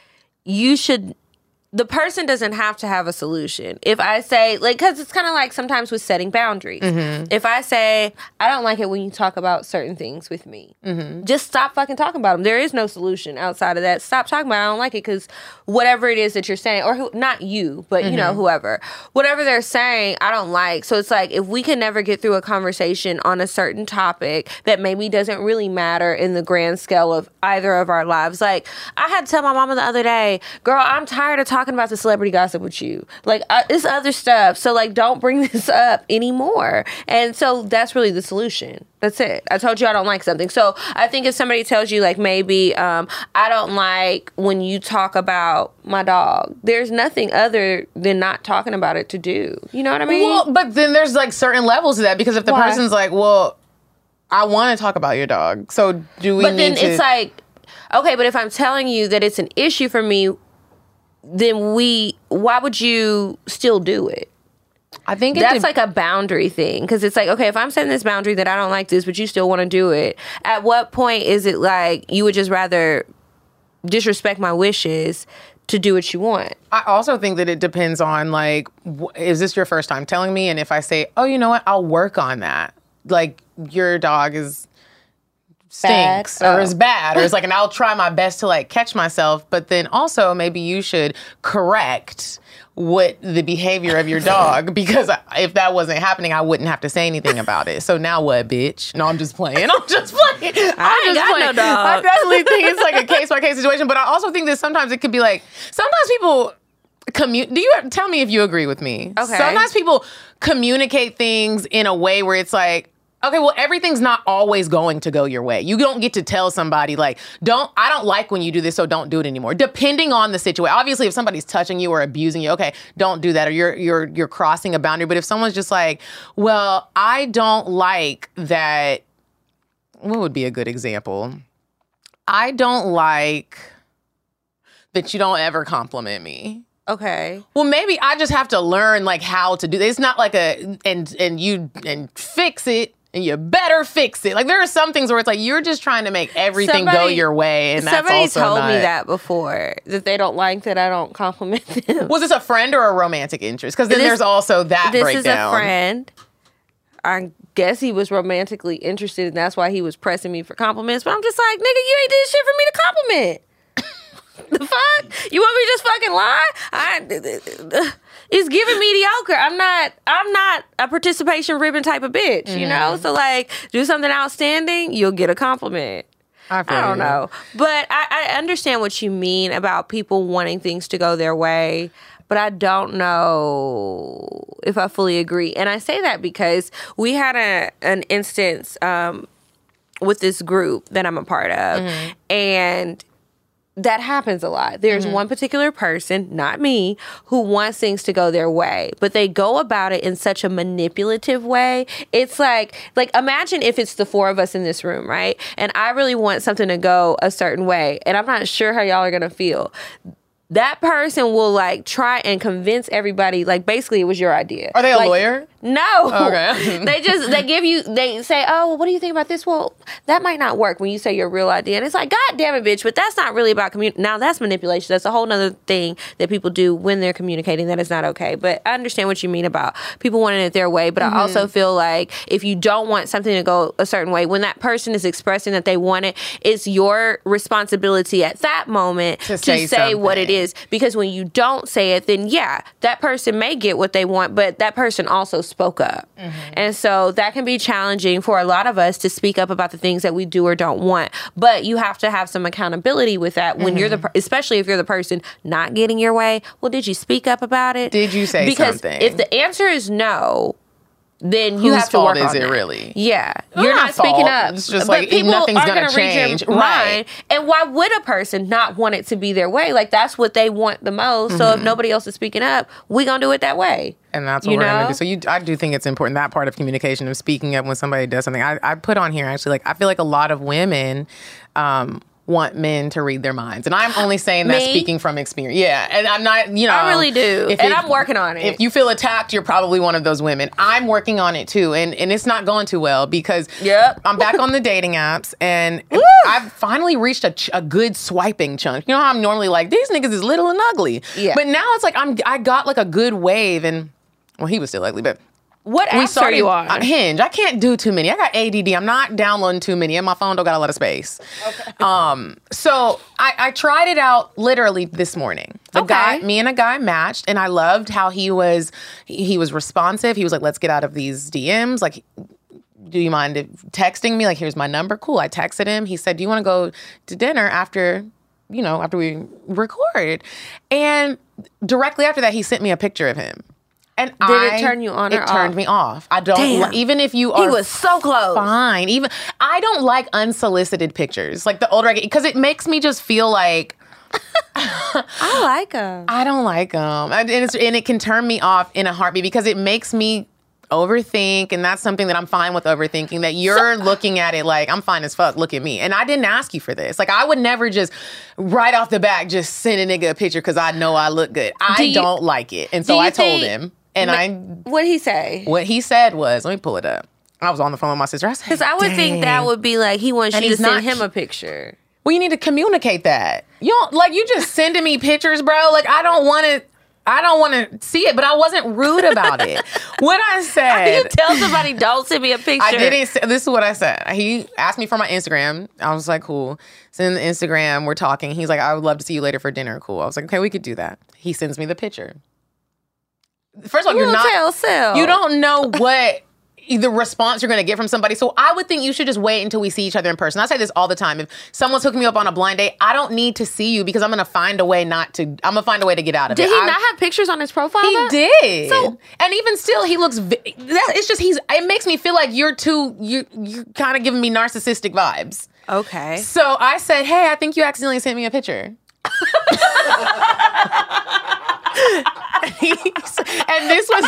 the person doesn't have to have a solution. If I say, like, because it's kind of like sometimes with setting boundaries. Mm-hmm. If I say, I don't like it when you talk about certain things with me, just stop fucking talking about them. There is no solution outside of that. Stop talking about it. I don't like it because whatever it is that you're saying, or not you, but, you know, whoever. Whatever they're saying, I don't like. So it's like, if we can never get through a conversation on a certain topic that maybe doesn't really matter in the grand scale of either of our lives. Like, I had to tell my mama the other day, girl, I'm tired of talking about the celebrity gossip with you. Like, it's other stuff. So, like, don't bring this up anymore. And so that's really the solution. That's it. I told you I don't like something. So I think if somebody tells you, like, maybe I don't like when you talk about my dog, there's nothing other than not talking about it to do. You know what I mean? Well, but then there's, like, certain levels to that, because if the person's like, well, I want to talk about your dog, so do we But then need to... it's like, okay, but if I'm telling you that it's an issue for me, then why would you still do it? I think that's like a boundary thing, because it's like, okay, if I'm setting this boundary that I don't like this, but you still want to do it, at what point is it like you would just rather disrespect my wishes to do what you want? I also think that it depends on, like, is this your first time telling me? And if I say, oh, you know what, I'll work on that. Like, your dog stinks or is bad or is like, and I'll try my best to like catch myself. But then also maybe you should correct what the behavior of your dog, because if that wasn't happening, I wouldn't have to say anything about it. So now what, bitch? No, I'm just playing. I ain't got no dog. I definitely think it's like a case-by-case situation, but I also think that sometimes it could be like, sometimes people do you tell me if you agree with me? Okay. Sometimes people communicate things in a way where it's like, okay, well, everything's not always going to go your way. You don't get to tell somebody, like, I don't like when you do this, so don't do it anymore. Depending on the situation. Obviously, if somebody's touching you or abusing you, okay, don't do that, or you're crossing a boundary. But if someone's just like, well, I don't like that, what would be a good example? I don't like that you don't ever compliment me. Okay. Well, maybe I just have to learn, like, how to do this. It's not like and fix it. And you better fix it. Like, there are some things where it's like, you're just trying to make everything go your way. And that's somebody also told not... me that before, that they don't like that I don't compliment them. Was this a friend or a romantic interest? Because then there's also that breakdown. This is a friend. I guess he was romantically interested, and that's why he was pressing me for compliments. But I'm just like, nigga, you ain't did shit for me to compliment. The fuck? You want me to just fucking lie? It's giving mediocre. I'm not a participation ribbon type of bitch, you know? So, like, do something outstanding, you'll get a compliment. I don't know. But I understand what you mean about people wanting things to go their way, but I don't know if I fully agree. And I say that because we had an instance with this group that I'm a part of, and that happens a lot. There's one particular person, not me, who wants things to go their way, but they go about it in such a manipulative way. It's like imagine if it's the four of us in this room, right? And I really want something to go a certain way, and I'm not sure how y'all are going to feel. That person will like try and convince everybody, like, basically it was your idea. Are they a lawyer? No. Okay. they say, oh, well, what do you think about this? Well, that might not work when you say your real idea. And it's like, God damn it, bitch, but that's not really about Now that's manipulation. That's a whole nother thing that people do when they're communicating that is not okay. But I understand what you mean about people wanting it their way. But I also feel like if you don't want something to go a certain way, when that person is expressing that they want it, it's your responsibility at that moment to say what it is. Because when you don't say it, then yeah, that person may get what they want, but that person also spoke up. And so that can be challenging for a lot of us to speak up about the things that we do or don't want. But you have to have some accountability with that when you're especially if you're the person not getting your way. Well, did you speak up about it? Did you say something? Because if the answer is no, then you have to work on it. Whose fault is it really? Yeah. You're not speaking up. It's just like nothing's going to change. Right. And why would a person not want it to be their way? Like, that's what they want the most. So if nobody else is speaking up, we going to do it that way. And that's what we're going to do. So I do think it's important, that part of communication, of speaking up when somebody does something. I put on here, actually, like, I feel like a lot of women want men to read their minds. And I'm only saying that speaking from experience. Yeah. And I'm not, I really do. I'm working on it. If you feel attacked, you're probably one of those women. I'm working on it too. And it's not going too well because I'm back on the dating apps and I've finally reached a good swiping chunk. You know how I'm normally like, these niggas is little and ugly. Yeah. But now it's like I got like a good wave, and well, he was still ugly, but what apps are you on? Hinge. I can't do too many. I got ADD. I'm not downloading too many, and my phone don't got a lot of space. Okay. So I tried it out literally this morning. Me and a guy matched, and I loved how he was responsive. He was like, "Let's get out of these DMs. Like, do you mind texting me? Like, here's my number." Cool. I texted him. He said, "Do you want to go to dinner after we record?" And directly after that, he sent me a picture of him. And did it turn you on or off? It turned me off. I don't. Even if you are, he was so close. Fine. Even I don't like unsolicited pictures. Like, the older I get, because it makes me just feel like I like them. I don't like them, and it can turn me off in a heartbeat because it makes me overthink, and that's something that I'm fine with overthinking, that you're looking at it like, I'm fine as fuck, look at me. And I didn't ask you for this. Like, I would never just right off the bat just send a nigga a picture because I know I look good. I don't like it. And so I told him. And What'd he say? What he said was, let me pull it up. I was on the phone with my sister. Because I would think that would be like he wants you to send him a picture. Well, you need to communicate that. You don't you just sending me pictures, bro. Like I don't want to see it, but I wasn't rude about it. What I said. How do you tell somebody don't send me a picture? I didn't say, this is what I said. He asked me for my Instagram. I was like, cool. Send the Instagram. We're talking. He's like, I would love to see you later for dinner. Cool. I was like, okay, we could do that. He sends me the picture. First of all, you don't know what the response you're going to get from somebody. So I would think you should just wait until we see each other in person. I say this all the time. If someone's hooking me up on a blind date, I don't need to see you because I'm going to find a way to get out of it. Did he not have pictures on his profile? He did. So, and even still, he looks, it's just, it makes me feel like you're kind of giving me narcissistic vibes. Okay. So I said, hey, I think you accidentally sent me a picture. And this was...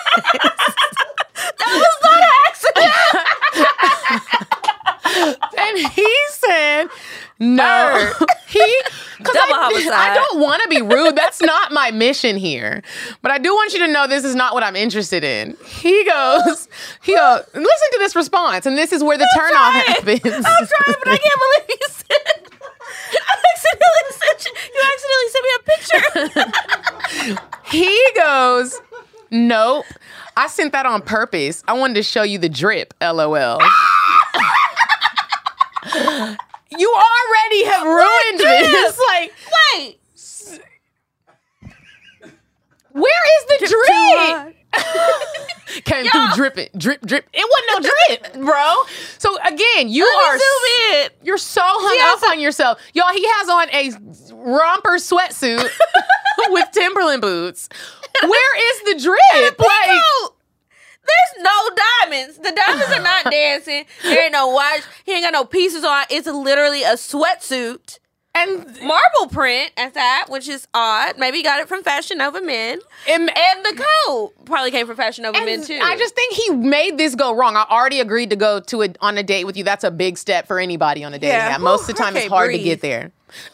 That was not an accident. And he said, no. Double homicide. I don't want to be rude. That's not my mission here. But I do want you to know this is not what I'm interested in. He goes, listen to this response. And this is where the turnoff happens. I'm trying, but I can't believe you said you accidentally sent me a picture. He goes, nope. I sent that on purpose. I wanted to show you the drip, LOL. You already have ruined this. Like, wait. Where is the drip? Came through dripping. Drip. It wasn't no drip, bro. So again, you're so hung up on yourself. Y'all, he has on a romper sweatsuit with Timberland boots. Where is the drip? There's no diamonds. The diamonds are not dancing. There ain't no watch. He ain't got no pieces on. It's literally a sweatsuit. And marble print at that, which is odd. Maybe he got it from Fashion Nova Men. And the coat probably came from Fashion Nova Men too. I just think he made this go wrong. I already agreed to go on a date with you. That's a big step for anybody on a dating app. Most of the time it's hard to get there.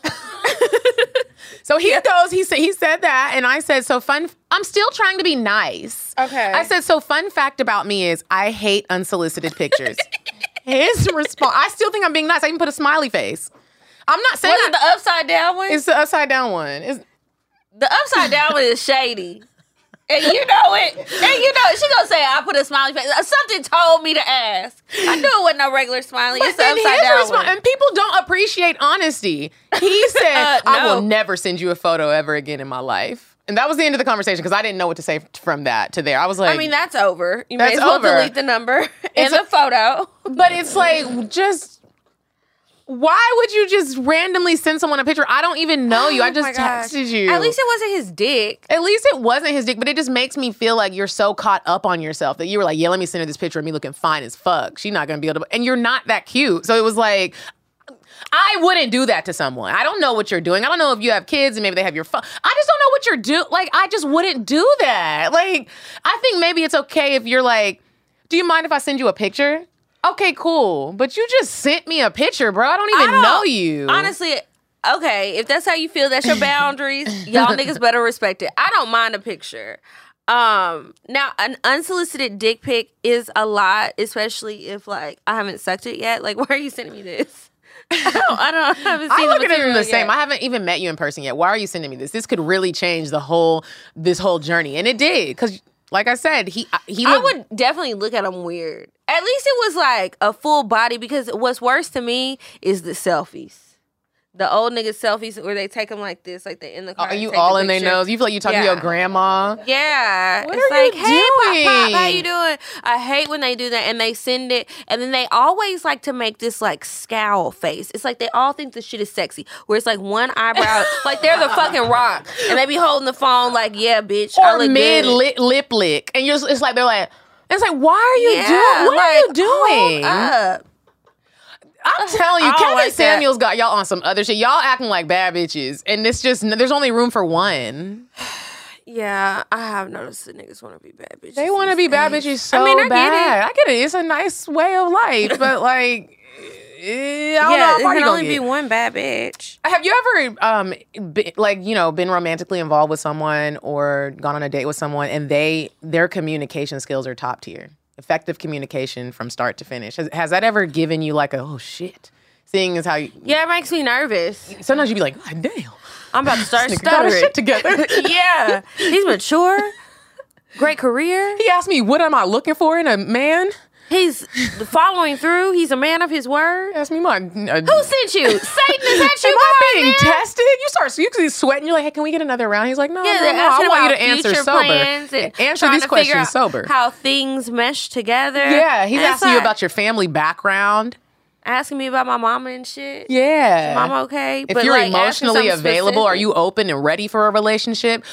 So he said that, and I said, I'm still trying to be nice. Okay. I said, so fun fact about me is I hate unsolicited pictures. His response, I still think I'm being nice. I even put a smiley face. I'm not saying Was it the upside down one? It's the upside down one. The upside down one is shady. And you know it. She gonna say, I put a smiley face. Something told me to ask. I knew it wasn't no regular smiley. It's the upside down one. And people don't appreciate honesty. He said, I will never send you a photo ever again in my life. And that was the end of the conversation because I didn't know what to say from that to there. I was like... I mean, that's over. You may as well delete the number and the photo. But it's like, just... Why would you just randomly send someone a picture? I don't even know you. I just texted you. At least it wasn't his dick. At least it wasn't his dick, but it just makes me feel like you're so caught up on yourself that you were like, yeah, let me send her this picture of me looking fine as fuck. She's not going to be able to... And you're not that cute. So it was like... I wouldn't do that to someone. I don't know what you're doing. I don't know if you have kids and maybe they have your phone. I just don't know what you're doing. Like, I just wouldn't do that. Like, I think maybe it's okay if you're like, do you mind if I send you a picture? Okay, cool. But you just sent me a picture, bro. I don't even know you. Honestly, okay, if that's how you feel, that's your boundaries. Y'all niggas better respect it. I don't mind a picture. Now, an unsolicited dick pic is a lot, especially if, like, I haven't sucked it yet. Like, why are you sending me this? I haven't seen look at it the yet. same. I haven't even met you in person yet. Why are you sending me this? This could really change this whole journey. And it did, because... Like I said, I would definitely look at him weird. At least it was like a full body, because what's worse to me is the selfies. The old nigga selfies where they take them like this, like they in the car. Are you all in their nose? You feel like you're talking to your grandma? Yeah. What it's are like, you hey, doing? Pop, how you doing? I hate when they do that and they send it and then they always like to make this like scowl face. It's like they all think this shit is sexy. Where it's like one eyebrow, like they're the fucking Rock. And they be holding the phone like, yeah, bitch. Or mid lip lick. And it's like, they're like, it's like, why are you doing? What are you doing? Hold up. I'm telling you, Kevin Samuels got y'all on some other shit. Y'all acting like bad bitches. And it's just, there's only room for one. Yeah, I have noticed that niggas want to be bad bitches. They want to be bad bitches so I bad. I get it. It's a nice way of life. But like, I don't know. It can only be one bad bitch. Have you ever, been romantically involved with someone or gone on a date with someone and their communication skills are top tier? Effective communication from start to finish. Has that ever given you like a, oh shit? Seeing as how you... Yeah, it makes me nervous. Sometimes you'd be like, God damn. I'm about to start Got stuttering. his shit together. Yeah. He's mature. Great career. He asked me, what am I looking for in a man? He's following through. He's a man of his word. Ask me Who sent you? Satan, is that you? Am I being tested? You see sweating. You're like, hey, can we get another round? He's like, no, I want you to answer sober. Answer these questions sober. How things mesh together. Yeah, he's asking you about your family background. Asking me about my mama and shit. Yeah. Is mama okay? If you're emotionally available, are you open and ready for a relationship?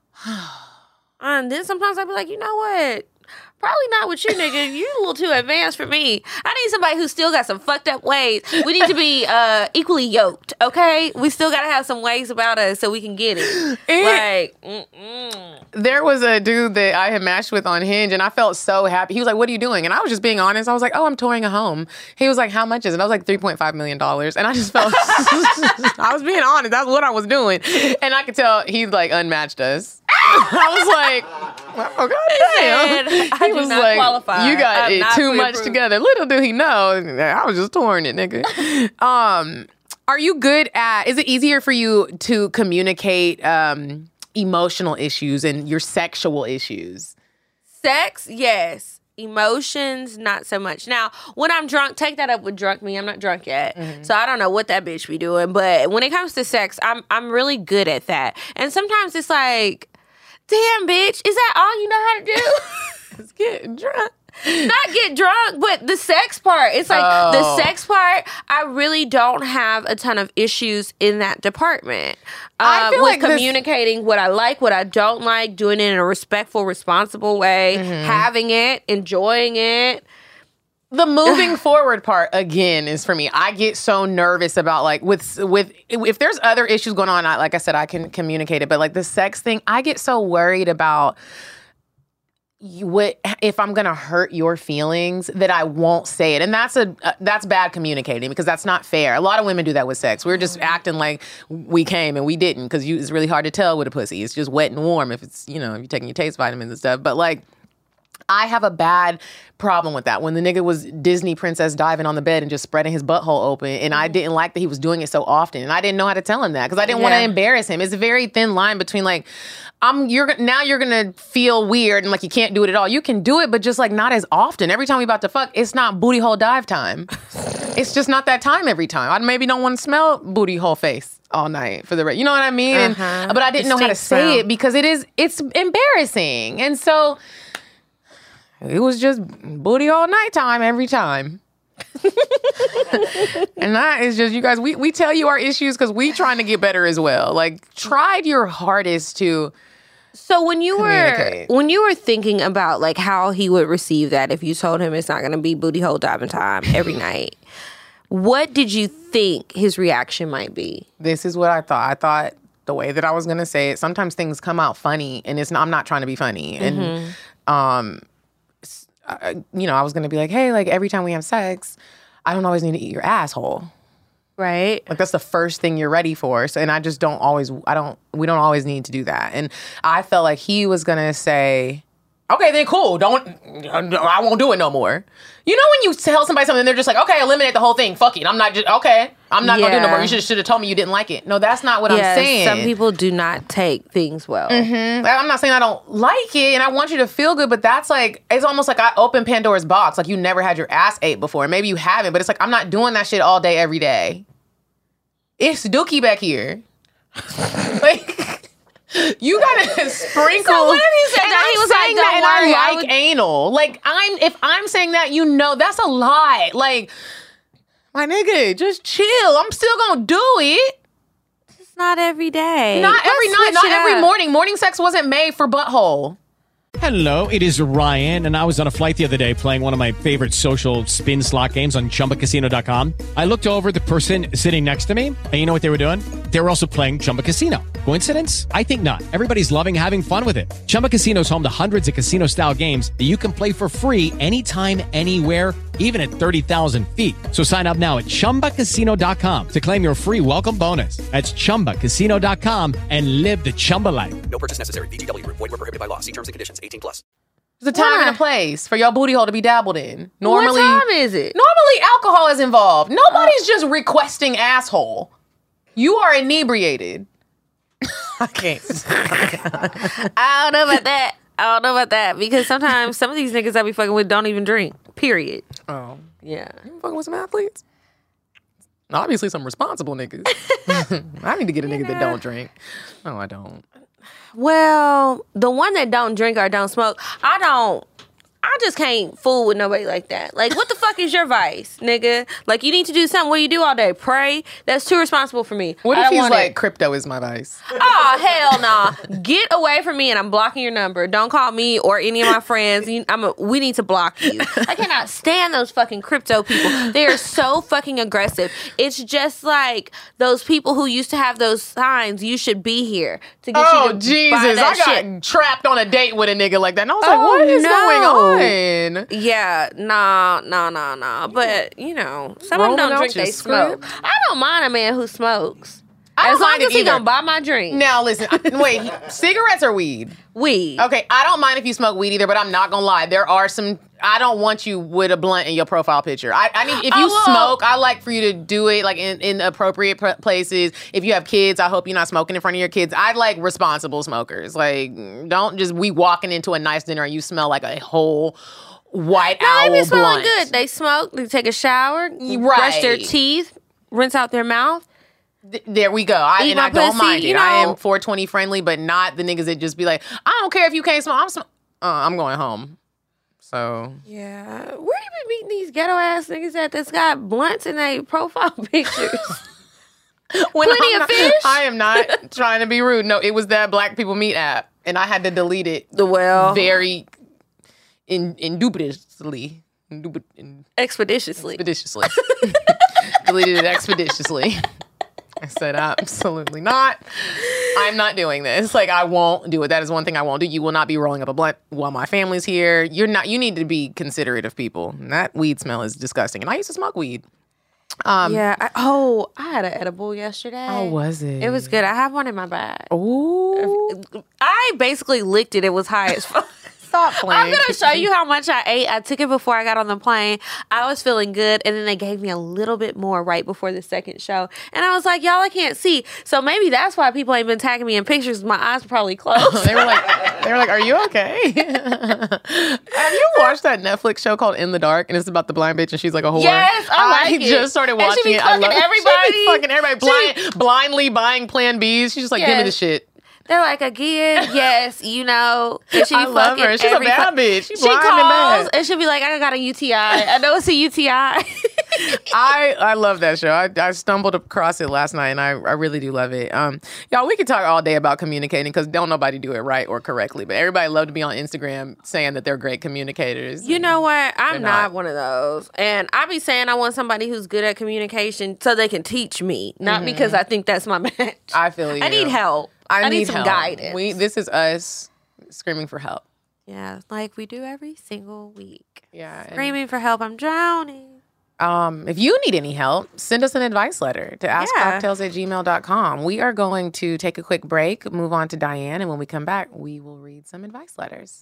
And then sometimes I'd be like, you know what? Probably not with you, nigga. You're a little too advanced for me. I need somebody who still got some fucked up ways. We need to be equally yoked, okay? We still got to have some ways about us so we can get it. There was a dude that I had matched with on Hinge, and I felt so happy. He was like, what are you doing? And I was just being honest. I was like, oh, I'm touring a home. He was like, how much is it? I was like, $3.5 million. And I just felt, I was being honest. That's what I was doing. And I could tell he like unmatched us. I was like, oh, God damn. He was like, qualify. You got it too much together. Little do he know, I was just touring it, nigga. Are you good at, is it easier for you to communicate emotional issues and your sexual issues? Sex, yes. Emotions, not so much. Now, when I'm drunk, take that up with drunk me. I'm not drunk yet. Mm-hmm. So I don't know what that bitch be doing. But when it comes to sex, I'm really good at that. And sometimes it's like, damn, bitch, is that all you know how to do? It's getting drunk. Not get drunk, but the sex part. It's like the sex part, I really don't have a ton of issues in that department. I feel like communicating what I like, what I don't like, doing it in a respectful, responsible way, having it, enjoying it. The moving forward part, again, is for me. I get so nervous about, like, with if there's other issues going on, like I said, I can communicate it. But, like, the sex thing, I get so worried about if I'm going to hurt your feelings that I won't say it. And that's bad communicating because that's not fair. A lot of women do that with sex. We're just acting like we came and we didn't because it's really hard to tell with a pussy. It's just wet and warm if it's, if you're taking your taste vitamins and stuff. But, like, I have a bad problem with that. When the nigga was Disney princess diving on the bed and just spreading his butthole open, and I didn't like that he was doing it so often, and I didn't know how to tell him that because I didn't want to embarrass him. It's a very thin line between like, you're gonna feel weird and like you can't do it at all. You can do it, but just like not as often. Every time we about to fuck, it's not booty hole dive time. It's just not that time every time. I maybe don't want to smell booty hole face all night for the rest. You know what I mean? But I didn't know how to say it because it's embarrassing, and so. It was just booty all night time every time. And that is just, you guys, we tell you our issues because we trying to get better as well. Like, tried your hardest to when you were thinking about like how he would receive that if you told him it's not going to be booty hole diving time every night, what did you think his reaction might be? This is what I thought. I thought the way that I was going to say it, sometimes things come out funny and I'm not trying to be funny. And, I was going to be like, hey, like every time we have sex, I don't always need to eat your asshole. Right. Like that's the first thing you're ready for. So, and I just we don't always need to do that. And I felt like he was going to say, okay, then cool. I won't do it no more. You know when you tell somebody something, they're just like, okay, eliminate the whole thing. Fuck it. I'm not going to do it no more. You should have told me you didn't like it. No, that's not what I'm saying. Some people do not take things well. Mm-hmm. I'm not saying I don't like it and I want you to feel good, but that's like, it's almost like I opened Pandora's box. Like you never had your ass ate before. Maybe you haven't, but it's like, I'm not doing that shit all day, every day. It's dookie back here. Like... You gotta sprinkle. So what if he said that? He was like, "Don't worry, I like anal." Like if I'm saying that, that's a lie. Like, my nigga, just chill. I'm still gonna do it. It's not every day. Not every night. Not every morning. Morning sex wasn't made for butthole. Hello, it is Ryan, and I was on a flight the other day playing one of my favorite social spin slot games on ChumbaCasino.com. I looked over at the person sitting next to me, and you know what they were doing? They were also playing Chumba Casino. Coincidence? I think not. Everybody's loving having fun with it. Chumba Casino is home to hundreds of casino-style games that you can play for free anytime, anywhere, even at 30,000 feet. So sign up now at ChumbaCasino.com to claim your free welcome bonus. That's ChumbaCasino.com and live the Chumba life. No purchase necessary. VGW Group. Void were prohibited by law. See terms and conditions. 18+. There's a time and a place for your booty hole to be dabbled in. Normally, what time is it? Normally, alcohol is involved. Nobody's just requesting asshole. You are inebriated. I can't. I don't know about that. Because sometimes some of these niggas I be fucking with don't even drink. Period. Oh. Yeah. You fucking with some athletes? Obviously some responsible niggas. I need to get a nigga that don't drink. No, I don't. Well, the one that don't drink or don't smoke, I just can't fool with nobody like that. Like, what the fuck is your vice, nigga? Like, you need to do something. What do you do all day? Pray? That's too responsible for me. What if he's like, crypto is my vice? Oh, hell nah. Get away from me and I'm blocking your number. Don't call me or any of my friends. We need to block you. I cannot stand those fucking crypto people. They are so fucking aggressive. It's just like those people who used to have those signs, you should be here, to get you to Jesus. buy that I got shit. trapped on a date with a nigga like that. And I was like, what is going on? Yeah, nah. But, you know, some of them don't drink, they smoke. I don't mind a man who smokes. As long as he gonna buy my drink. Now, listen, wait, cigarettes or weed? Weed. Okay, I don't mind if you smoke weed either, but I'm not gonna lie. There are some, I don't want you with a blunt in your profile picture. I need, if you smoke, I like for you to do it like in appropriate places. If you have kids, I hope you're not smoking in front of your kids. I like responsible smokers. Like, don't just we walking into a nice dinner and you smell like a whole white owl they be smelling blunt. good. They smoke, they take a shower, brush their teeth, rinse out their mouth. There we go. I don't pussy, mind it. you know. I am 420 friendly, but not the niggas that just be like, I don't care if you can't smoke. I'm going home. So yeah, where you be meeting these ghetto ass niggas at that's got blunts in their profile pictures? Plenty of fish. I am not trying to be rude. No, it was that Black People Meet app, and I had to delete it. Very expeditiously. Deleted it expeditiously. I said, absolutely not. I'm not doing this. Like, I won't do it. That is one thing I won't do. You will not be rolling up a blunt while my family's here. You need to be considerate of people. And that weed smell is disgusting. And I used to smoke weed. I had an edible yesterday. How was it? It was good. I have one in my bag. Ooh. I basically licked it. It was high as fuck. Stop playing. I'm going to show you how much I ate. I took it before I got on the plane. I was feeling good, and then they gave me a little bit more right before the second show. And I was like, y'all, I can't see. So maybe that's why people ain't been tagging me in pictures. My eyes were probably closed. They were like, are you okay? Have you watched that Netflix show called In the Dark? And it's about the blind bitch, and she's like a whore. Yes, I like it. Just started watching she be it. Fucking everybody. She be fucking everybody. Blindly buying Plan Bs. She's just like, give me the shit. They're like, again, yes, you know. And she I love her. She's a bad bitch. She blind calls and bad. and she'll be like, I got a UTI. I know it's a UTI. I love that show. I stumbled across it last night, and I really do love it. Y'all, we could talk all day about communicating because don't nobody do it right or correctly. But everybody love to be on Instagram saying that they're great communicators. You know what? I'm not one of those. And I be saying I want somebody who's good at communication so they can teach me, not because I think that's my match. I feel you. I need help. I need some help. guidance. This is us screaming for help. Yeah, like we do every single week. Yeah. Screaming for help. I'm drowning. If you need any help, send us an advice letter to askcocktails@gmail.com. We are going to take a quick break, move on to Diane, and when we come back, we will read some advice letters.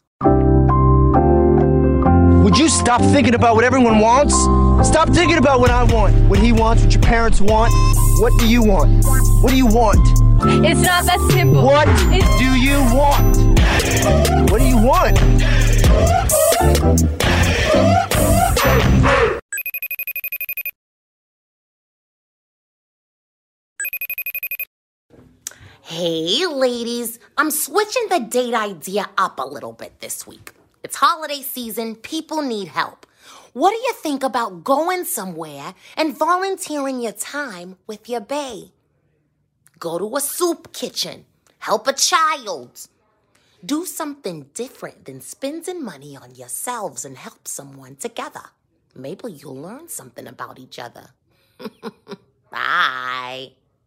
Would you stop thinking about what everyone wants? Stop thinking about what I want, what he wants, what your parents want. What do you want? What do you want? It's not that simple. What do you want? What do you want? Hey, ladies. I'm switching the date idea up a little bit this week. It's holiday season. People need help. What do you think about going somewhere and volunteering your time with your bae? Go to a soup kitchen. Help a child. Do something different than spending money on yourselves and help someone together. Maybe you'll learn something about each other. Bye.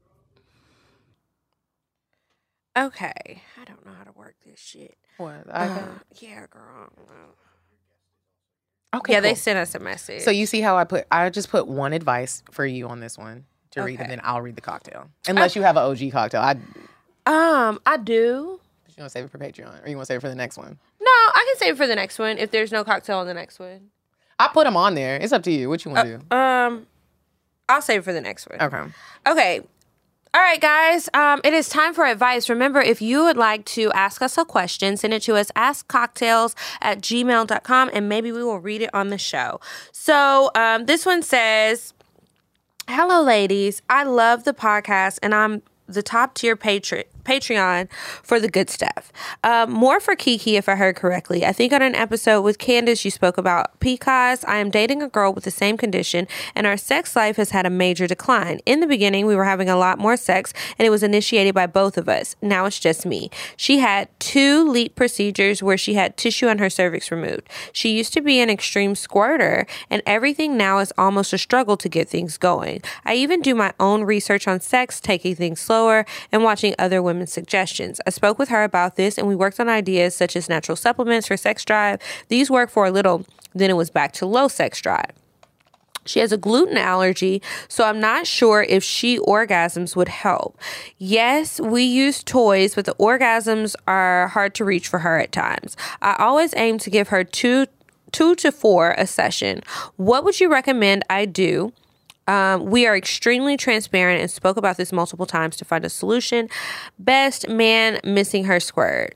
Okay. I don't know how to work this shit. What? Yeah, girl. Okay, yeah, cool. they sent us a message. So you see how I just put one advice for you on this one to read, and then I'll read the cocktail. Unless you have an OG cocktail. I do. You want to save it for Patreon, or you want to save it for the next one? No, I can save it for the next one if there's no cocktail on the next one. I put them on there. It's up to you. What you want to do? I'll save it for the next one. Okay. All right, guys. It is time for advice. Remember, if you would like to ask us a question, send it to us, askcocktails@gmail.com, and maybe we will read it on the show. So this one says, hello, ladies. I love the podcast, and I'm the top tier Patreon for the good stuff. More for Kiki, if I heard correctly. I think on an episode with Candace, you spoke about PCOS. I am dating a girl with the same condition, and our sex life has had a major decline. In the beginning, we were having a lot more sex, and it was initiated by both of us. Now it's just me. She had 2 LEEP procedures where she had tissue on her cervix removed. She used to be an extreme squirter, and everything now is almost a struggle to get things going. I even do my own research on sex, taking things slower, and watching other women's suggestions. I spoke with her about this, and we worked on ideas such as natural supplements for sex drive. These worked for a little, then it was back to low sex drive. She has a gluten allergy, so I'm not sure if she orgasms would help. Yes, we use toys, but the orgasms are hard to reach for her at times. I always aim to give her 2 to 4 a session. What would you recommend I do? We are extremely transparent and spoke about this multiple times to find a solution. Best man missing her squirt.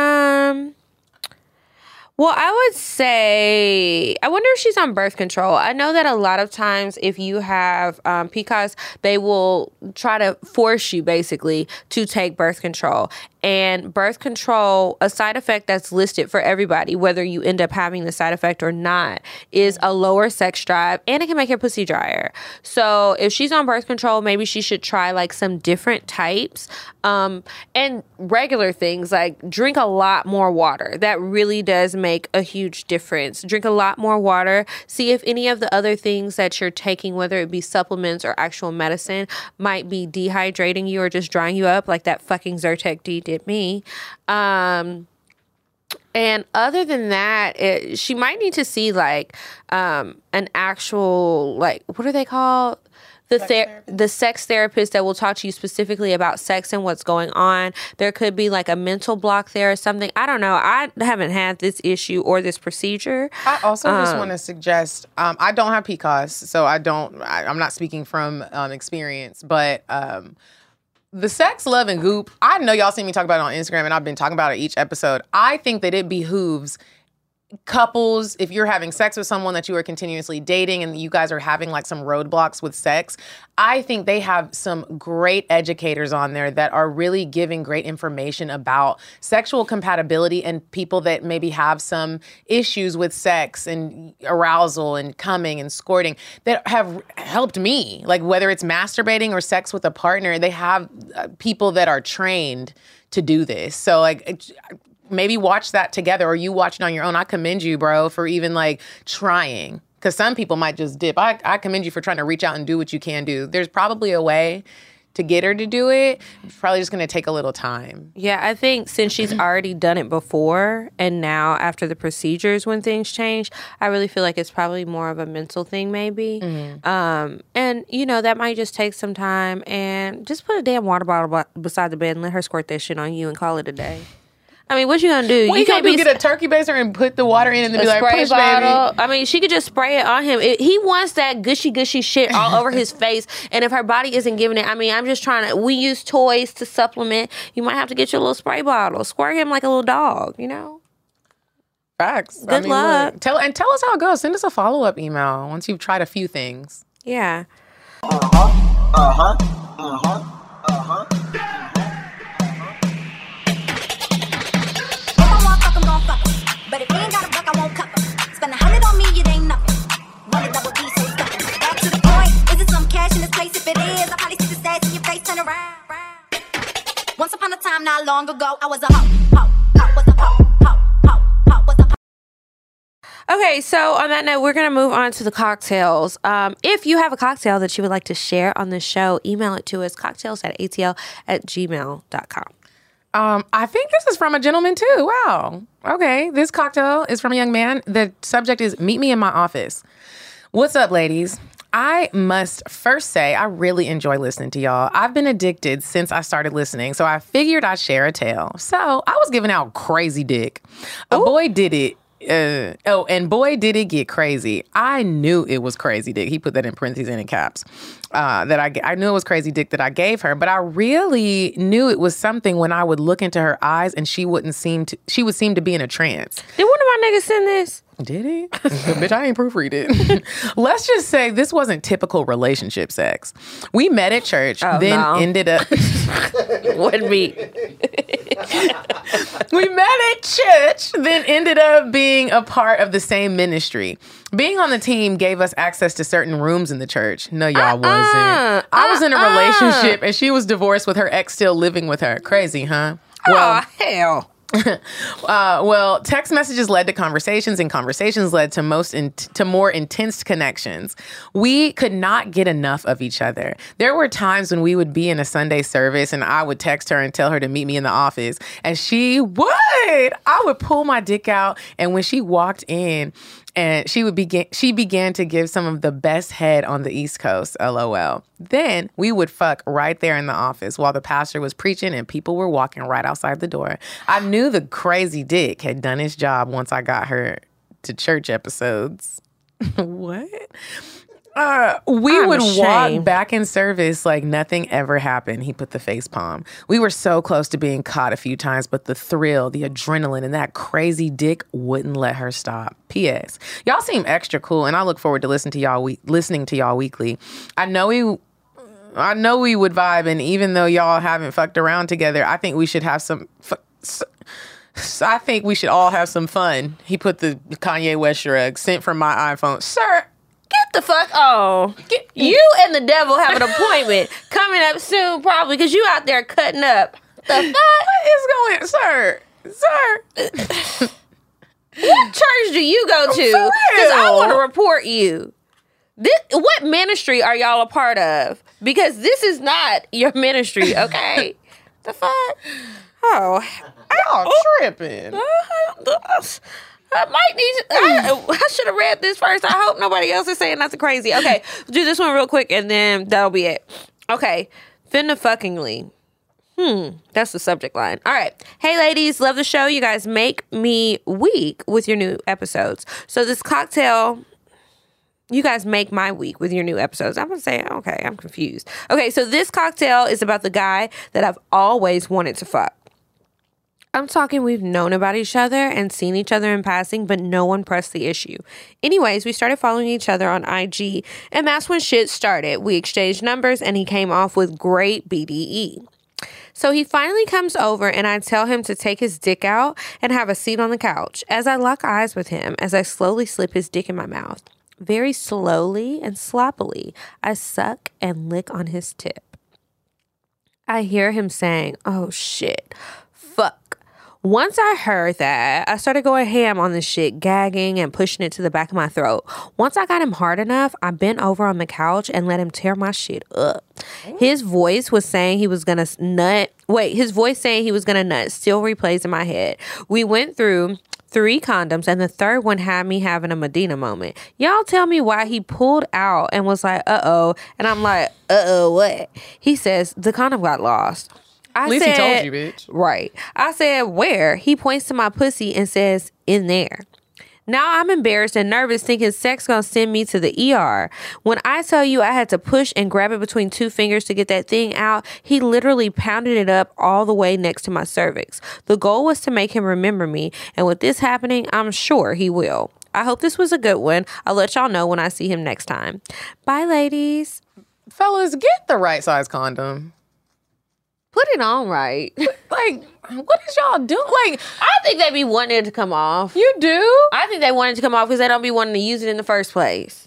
Well, I would say, I wonder if she's on birth control. I know that a lot of times if you have PCOS, they will try to force you basically to take birth control. And birth control, a side effect that's listed for everybody, whether you end up having the side effect or not, is a lower sex drive, and it can make your pussy drier. So if she's on birth control, maybe she should try like some different types, and regular things like drink a lot more water. That really does make a huge difference. Drink a lot more water. See if any of the other things that you're taking, whether it be supplements or actual medicine, might be dehydrating you or just drying you up, like that fucking Zyrtec D did me. And other than that, she might need to see like an actual, like, what are they called? The sex therapist that will talk to you specifically about sex and what's going on. There could be like a mental block there or something. I don't know. I haven't had this issue or this procedure. I also just want to suggest, I don't have PCOS, so I'm not speaking from experience, but the sex, love, and goop, I know y'all seen me talk about it on Instagram, and I've been talking about it each episode. I think that it behooves couples, if you're having sex with someone that you are continuously dating and you guys are having like some roadblocks with sex, I think they have some great educators on there that are really giving great information about sexual compatibility and people that maybe have some issues with sex and arousal and coming and squirting that have helped me. Like whether it's masturbating or sex with a partner, they have people that are trained to do this. So like, maybe watch that together, or you watch it on your own. I commend you, bro, for even like trying. Because some people might just dip. I commend you for trying to reach out and do what you can do. There's probably a way to get her to do it. It's probably just going to take a little time. Yeah, I think since she's already done it before, and now after the procedures when things change, I really feel like it's probably more of a mental thing maybe. Mm-hmm. And, you know, that might just take some time. And just put a damn water bottle beside the bed and let her squirt that shit on you and call it a day. I mean, what you gonna do? What you can't get a turkey baster and put the water in and then be like, push, bottle. baby. I mean, she could just spray it on him. He wants that gushy shit all over his face. And if her body isn't giving it, I mean, I'm just trying to, we use toys to supplement. You might have to get your little spray bottle. Squirt him like a little dog, you know? Facts. Good luck. Look, tell us how it goes. Send us a follow-up email once you've tried a few things. Yeah. But if you ain't got a buck, I won't cup 'em. Spend 100 on me, it ain't nothing. Run a double D, so stuck 'em. Back to the point, is it some cash in this place? If it is, I'll probably see the stats in your face, turn around. Once upon a time, not long ago, I was a hoe, was a hoe, was a hoe. Okay, so on that note, we're going to move on to the cocktails. If you have a cocktail that you would like to share on this show, email it to us, cocktails@atl@gmail.com. I think this is from a gentleman too. Wow. Okay. This cocktail is from a young man. The subject is meet me in my office. What's up, ladies? I must first say I really enjoy listening to y'all. I've been addicted since I started listening, so I figured I'd share a tale. So I was giving out crazy dick. Boy did it. And boy, did it get crazy. I knew it was crazy dick. He put that in parentheses and in caps. I knew it was crazy dick that I gave her, but I really knew it was something when I would look into her eyes and she would seem to be in a trance. Did one of my niggas send this? Did he? Bitch, I ain't proofread it. Let's just say this wasn't typical relationship sex. We met at church, ended up... Wouldn't be. We met at church, then ended up being a part of the same ministry. Being on the team gave us access to certain rooms in the church. No, y'all wasn't. I was in a relationship and she was divorced with her ex still living with her. Crazy, huh? Well, hell. Well, text messages led to conversations, and conversations led to more intense connections. We could not get enough of each other. There were times when we would be in a Sunday service and I would text her and tell her to meet me in the office, and she would. I would pull my dick out, and when she walked in, and she began to give some of the best head on the East Coast, LOL. Then we would fuck right there in the office while the pastor was preaching and people were walking right outside the door. I knew the crazy dick had done his job once I got her to church episodes. What? We would walk back in service like nothing ever happened. He put the face palm. We were so close to being caught a few times, but the thrill, the adrenaline, and that crazy dick wouldn't let her stop. P.S. Y'all seem extra cool, and I look forward to listening to y'all weekly. I know we would vibe, and even though y'all haven't fucked around together, I think we should have some... I think we should all have some fun. He put the Kanye West shrug, sent from my iPhone. Sir... Get the fuck on. You and the devil have an appointment coming up soon, probably, because you out there cutting up. The fuck? What is going... Sir. What church do you go to? Because I want to report you. What ministry are y'all a part of? Because this is not your ministry, okay? The fuck? Oh. Y'all tripping. I should have read this first. I hope nobody else is saying nothing crazy. Okay, do this one real quick and then that'll be it. Okay, finna fuckingly. That's the subject line. All right. Hey, ladies, love the show. You guys make me weak with your new episodes. So this cocktail, you guys make my week with your new episodes. I'm going to say, okay, I'm confused. Okay, so this cocktail is about the guy that I've always wanted to fuck. I'm talking we've known about each other and seen each other in passing, but no one pressed the issue. Anyways, we started following each other on IG, and that's when shit started. We exchanged numbers, and he came off with great BDE. So he finally comes over, and I tell him to take his dick out and have a seat on the couch. As I lock eyes with him, as I slowly slip his dick in my mouth, very slowly and sloppily, I suck and lick on his tip. I hear him saying, "Oh shit, fuck." Once I heard that, I started going ham on this shit, gagging and pushing it to the back of my throat. Once I got him hard enough, I bent over on the couch and let him tear my shit up. His voice saying he was gonna nut still replays in my head. We went through 3 condoms, and the third one had me having a Medina moment. Y'all tell me why he pulled out and was like, uh-oh. And I'm like, uh-oh, what? He says, the condom got lost. At least he told you, bitch. Right. I said, where? He points to my pussy and says, in there. Now I'm embarrassed and nervous, thinking sex gonna send me to the ER. When I tell you I had to push and grab it between 2 fingers to get that thing out, he literally pounded it up all the way next to my cervix. The goal was to make him remember me, and with this happening, I'm sure he will. I hope this was a good one. I'll let y'all know when I see him next time. Bye, ladies. Fellas, get the right size condom. Put it on right. Like, what is y'all doing? Like, I think they be wanting it to come off. You do? I think they want it to come off because they don't be wanting to use it in the first place.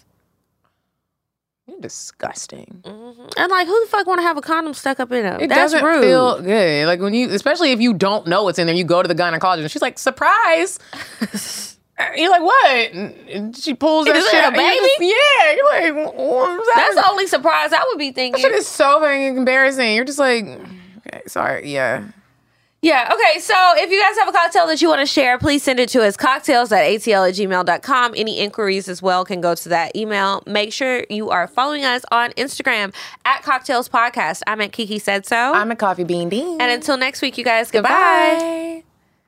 You're disgusting. Mm-hmm. And like, who the fuck want to have a condom stuck up in them? It That's doesn't rude. feel good. Like when you, especially if you don't know what's in there, you go to the gynecologist and she's like, surprise. You're like, what? She pulls that shit a baby? You're like, what was that? That's the only surprise I would be thinking. That shit is so fucking embarrassing. You're just like, okay, sorry, yeah. Yeah, okay, so if you guys have a cocktail that you want to share, please send it to us, cocktails@atl@gmail.com. Any inquiries as well can go to that email. Make sure you are following us on Instagram @Cocktails Podcast. I'm at Kiki Said So. I'm at Coffee Bean Dean. And until next week, you guys, goodbye.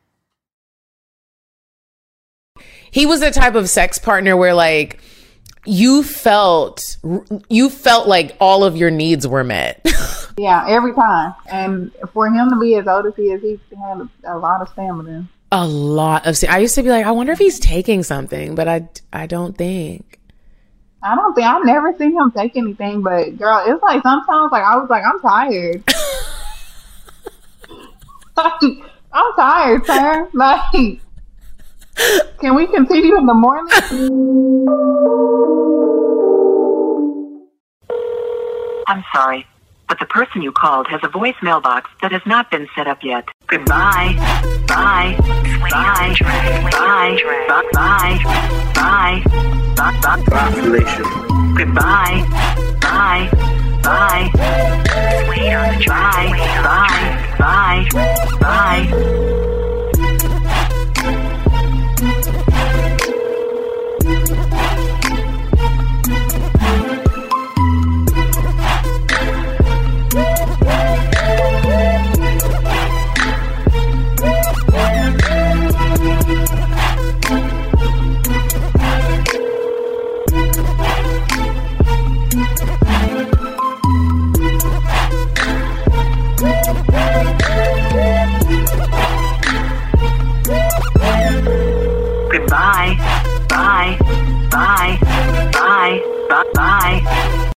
He was the type of sex partner where, like, you felt like all of your needs were met. Yeah, every time. And for him to be as old as he is, he had a lot of stamina. A lot of. I used to be like, I wonder if he's taking something, but I don't think. I've never seen him take anything, but girl, it's like sometimes, like I was like, I'm tired. I'm tired, sir. Like, can we continue in the morning? I'm sorry, but the person you called has a voicemail box that has not been set up yet. Goodbye. Bye. Bye. Bye. Bye. Bye. Bye. Population. Goodbye. Bye. Bye. Bye.